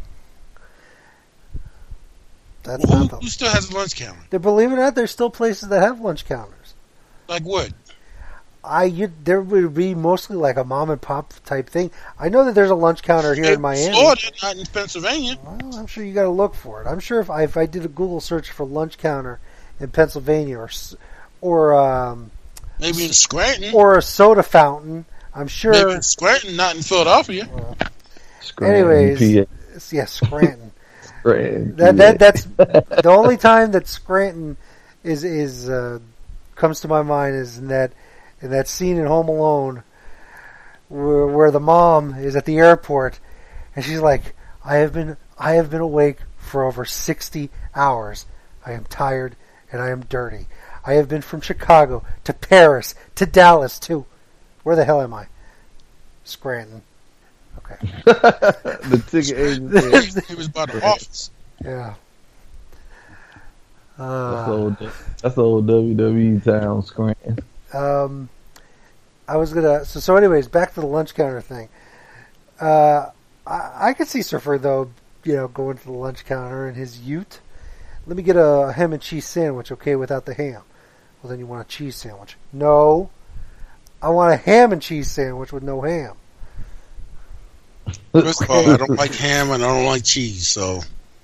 That's Well, who, not the. who still has a lunch counter? They, believe it or not, there's still places that have lunch counters. Like what? I you, there would be mostly like a mom and pop type thing. I know that there's a lunch counter here in Miami. Florida, not in Pennsylvania. Well, I'm sure you got to look for it. I'm sure if I if I did a Google search for lunch counter in Pennsylvania or s- or um, Maybe in Scranton. or a soda fountain, I'm sure. Maybe in Scranton, not in Philadelphia. Scranton, Anyways, P A. yes, Scranton. Scranton, that P A. that that's the only time that Scranton is is uh, comes to my mind is in that in that scene in Home Alone where, where the mom is at the airport and she's like, I have been I have been awake for over sixty hours. I am tired and I am dirty. I have been from Chicago to Paris to Dallas to where the hell am I? Scranton. Okay. The ticket agent. He was by the office. Yeah. That's Uh, old, that's old W W E town, Scranton. um, I was gonna. So, so, anyways, back to the lunch counter thing. Uh, I, I could see Surfer though, you know, going to the lunch counter in his Ute. Let me get a ham and cheese sandwich, okay, without the ham. Well, then you want a cheese sandwich. No, I want a ham and cheese sandwich with no ham. First of all, I don't like ham and I don't like cheese, so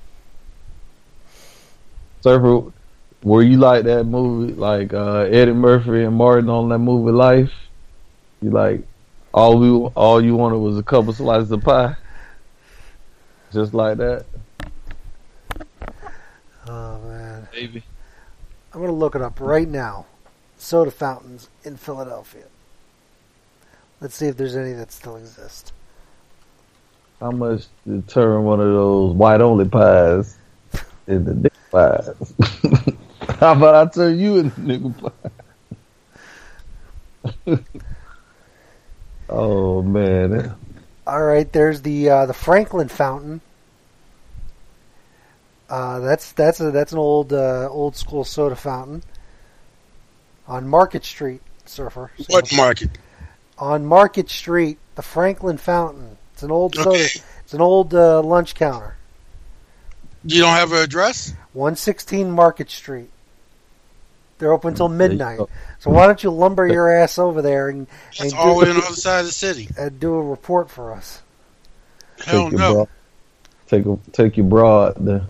Surfer, were you like that movie, like uh, Eddie Murphy and Martin on that movie Life? You like all we all you wanted was a couple slices of pie, just like that, Oh man, baby. I'm gonna look it up right now. Soda fountains in Philadelphia. Let's see if there's any that still exist. How much to turn one of those white only pies into dick pies? How about I turn you into nigga pie? Oh man, All right, there's the uh, the Franklin Fountain. Uh, that's that's a that's an old uh, old school soda fountain on Market Street, Surfer. So what market? on Market Street, the Franklin Fountain. It's an old soda. Okay. It's an old uh, lunch counter. You don't have an address? one sixteen Market Street. They're open until There you midnight. go. So why don't you lumber your ass over there and, That's and, all the way do, on the other side of the city. and do a report for us? Hell take your no. bra, take a, take your bra out there.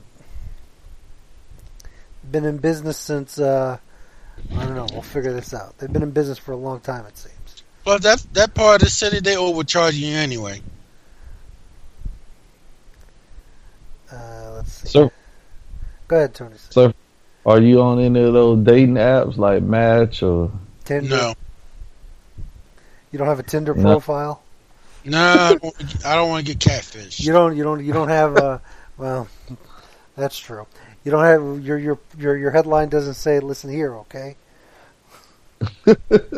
Been in business since, uh, I don't know, we'll figure this out. They've been in business for a long time, it seems. But that that part of the city, they overcharge you anyway. Uh, let's see. Sir, Go ahead, Tony. sir, are you on any of those dating apps like Match or? Tinder? No. You don't have a Tinder No. profile? No, I don't, I don't want to get catfish. You don't. You don't. You don't have. Uh, well, that's true. You don't have your your your your headline doesn't say "Listen here," okay? I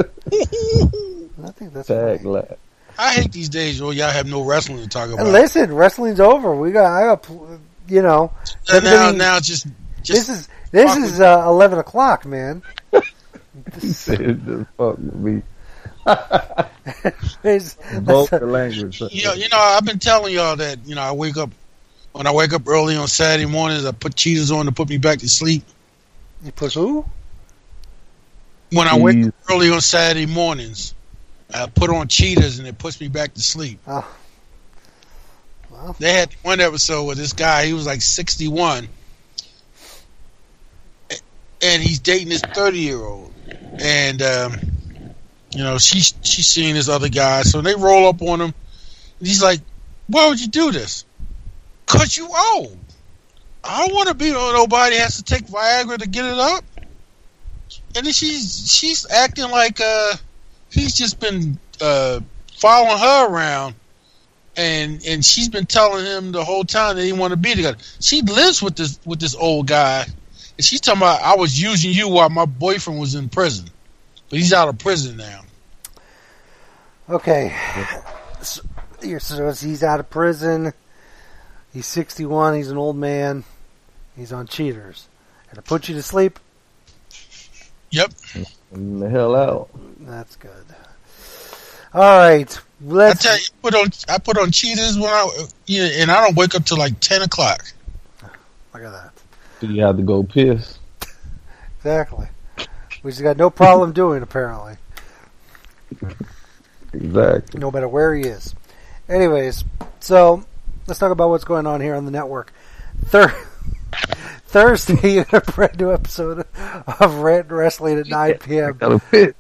think that's Tag right. like. I hate these days where y'all have no wrestling to talk about. And listen, wrestling's over. We got. I got. You know. And now, everybody- now, just, just this is this is uh, eleven o'clock, man. He said, "Just fuck with me." It's- Both that's- the language. you know, you know, I've been telling y'all that, you know, I wake up, when I wake up early on Saturday mornings, I put cheetahs on to put me back to sleep. you put who? When I wake Jeez. up early on Saturday mornings, I put on cheetahs and it puts me back to sleep. Oh. Well, They had one episode with this guy, he was like sixty-one, and he's dating this thirty-year-old. And, um, you know, she's, she's seeing this other guy, so they roll up on him, and he's like, why would you do this? Because you old. I don't want to be with nobody has to take Viagra to get it up. And then she's she's acting like uh, he's just been uh, following her around, and and she's been telling him the whole time that he want to be together. She lives with this with this old guy, and she's talking about I was using you while my boyfriend was in prison, but he's out of prison now. okay. So, you're- so he's out of prison. He's sixty-one. He's an old man. He's on cheaters. And to put you to sleep, Yep. the hell out. that's good. All right. I Let's. tell you, I put on I put on cheaters when I yeah, and I don't wake up till like ten o'clock. Look at that. Do you have to go piss? Exactly. Which he's got no problem doing, apparently. Exactly. No matter where he is. Anyways, so let's talk about what's going on here on the network. Thir- Thursday, you got a brand new episode of Rant and Wrestling at nine p.m. Got to piss.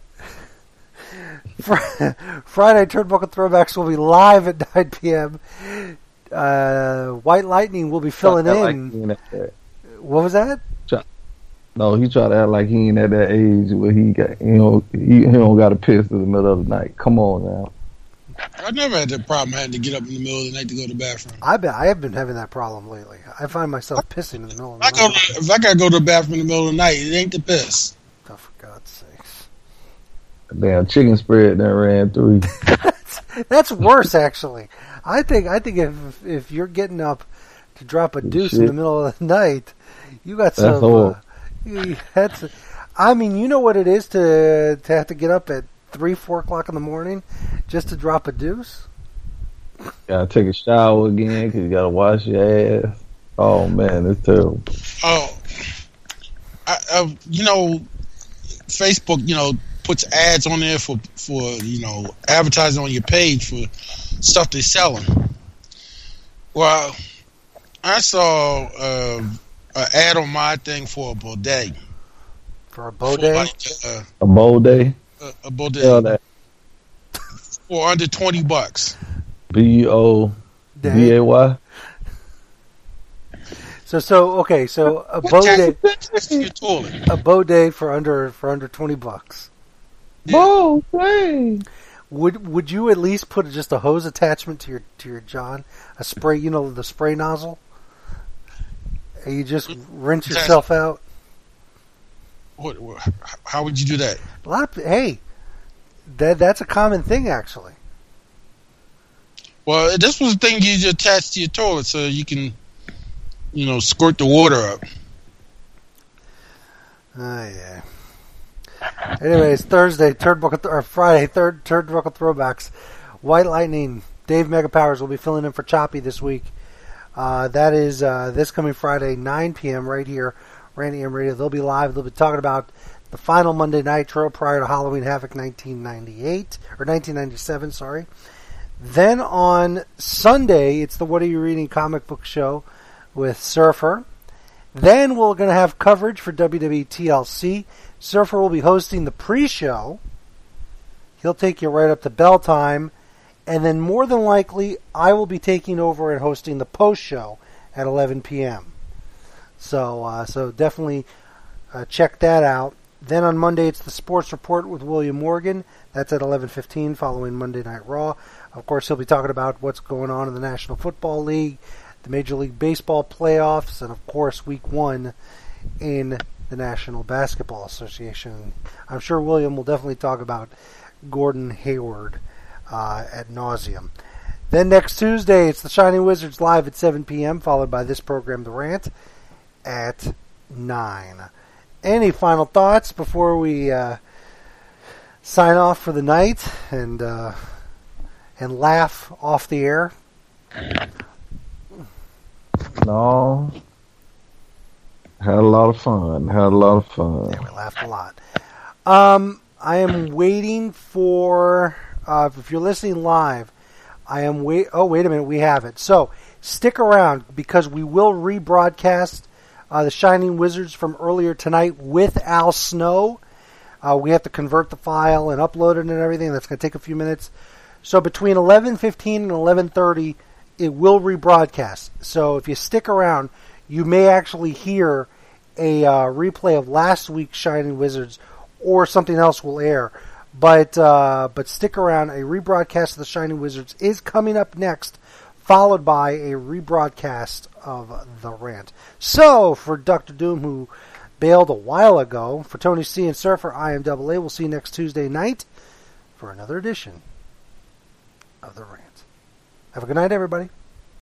Fr- Friday, Turnbuckle Throwbacks will be live at nine p.m. Uh, White Lightning will be filling Try to act like in. he ain't at that- What was that? No, he try to act like he ain't at that age where he got, you know, he, he don't got to piss in the middle of the night. Come on now. I never had that problem having to get up in the middle of the night to go to the bathroom. I bet I have been having that problem lately. I find myself pissing in the middle of If I the go night. to, if I gotta go to the bathroom in the middle of the night, it ain't the piss. Oh, for God's sakes. Damn chicken spread that ran through you. that's, that's worse, actually. I think I think if if you're getting up to drop a deuce in Shit. the middle of the night, you got That's some. Uh, horrible. you- that's. I mean, you know what it is to to have to get up at three, four o'clock in the morning just to drop a deuce. Gotta take a shower again because you gotta wash your ass. Oh man, it's terrible. Oh, I, I, you know, Facebook, you know, puts ads on there for for you know advertising on your page for stuff they're selling. Well, I saw uh, an ad on my thing for a bidet. For a For Baudet? like, uh, A bowl day. a, a bidet Tell that. for under twenty bucks. B O B Day? A Y. So so okay, so a What Baudet tax to your toilet? a Baudet for under for under twenty bucks. Bowl day. Would would you at least put just a hose attachment to your to your John? A spray, you know, the spray nozzle? And you just rinse yourself out? What, what, how would you do that? A lot of hey, that that's a common thing actually. Well, this was the thing you just attach to your toilet so you can, you know, squirt the water up. Oh yeah. Anyways, Thursday, Turnbuckle or Friday, third Turnbuckle Throwbacks. White Lightning, Dave Megapowers will be filling in for Choppy this week. Uh, that is uh, this coming Friday, nine p.m. right here, Randy M Radio. They'll be live. They'll be talking about the final Monday Nitro prior to Halloween Havoc nineteen ninety-eight or nineteen ninety-seven. Sorry. Then on Sunday, it's the What Are You Reading comic book show with Surfer. Then we're going to have coverage for W W E T L C. Surfer will be hosting the pre-show. He'll take you right up to bell time. And then more than likely, I will be taking over and hosting the post-show at eleven p.m. So, uh, so definitely uh, check that out. Then on Monday, it's the Sports Report with William Morgan. That's at eleven fifteen following Monday Night Raw. Of course, he'll be talking about what's going on in the National Football League, the Major League Baseball playoffs, and of course, week one in the National Basketball Association. I'm sure William will definitely talk about Gordon Hayward uh, ad nauseum. Then next Tuesday, it's the Shining Wizards live at seven p.m., followed by this program, The Rant, at nine. Any final thoughts before we uh, sign off for the night and uh, and laugh off the air? No. Had a lot of fun. Had a lot of fun. Yeah, we laughed a lot. Um, I am waiting for, uh, if you're listening live, I am wait. Oh, wait a minute, we have it. So stick around because we will rebroadcast uh, the Shining Wizards from earlier tonight with Al Snow. Uh, we have to convert the file and upload it and everything. That's going to take a few minutes. So between eleven fifteen and eleven thirty, it will rebroadcast. So if you stick around, you may actually hear a uh, replay of last week's Shining Wizards, or something else will air. But uh, but stick around. A rebroadcast of the Shining Wizards is coming up next, followed by a rebroadcast of The Rant. So for Doctor Doom, who bailed a while ago, for Tony C and Surfer, I am Double A. We'll see you next Tuesday night for another edition of The Rant. Have a good night, everybody.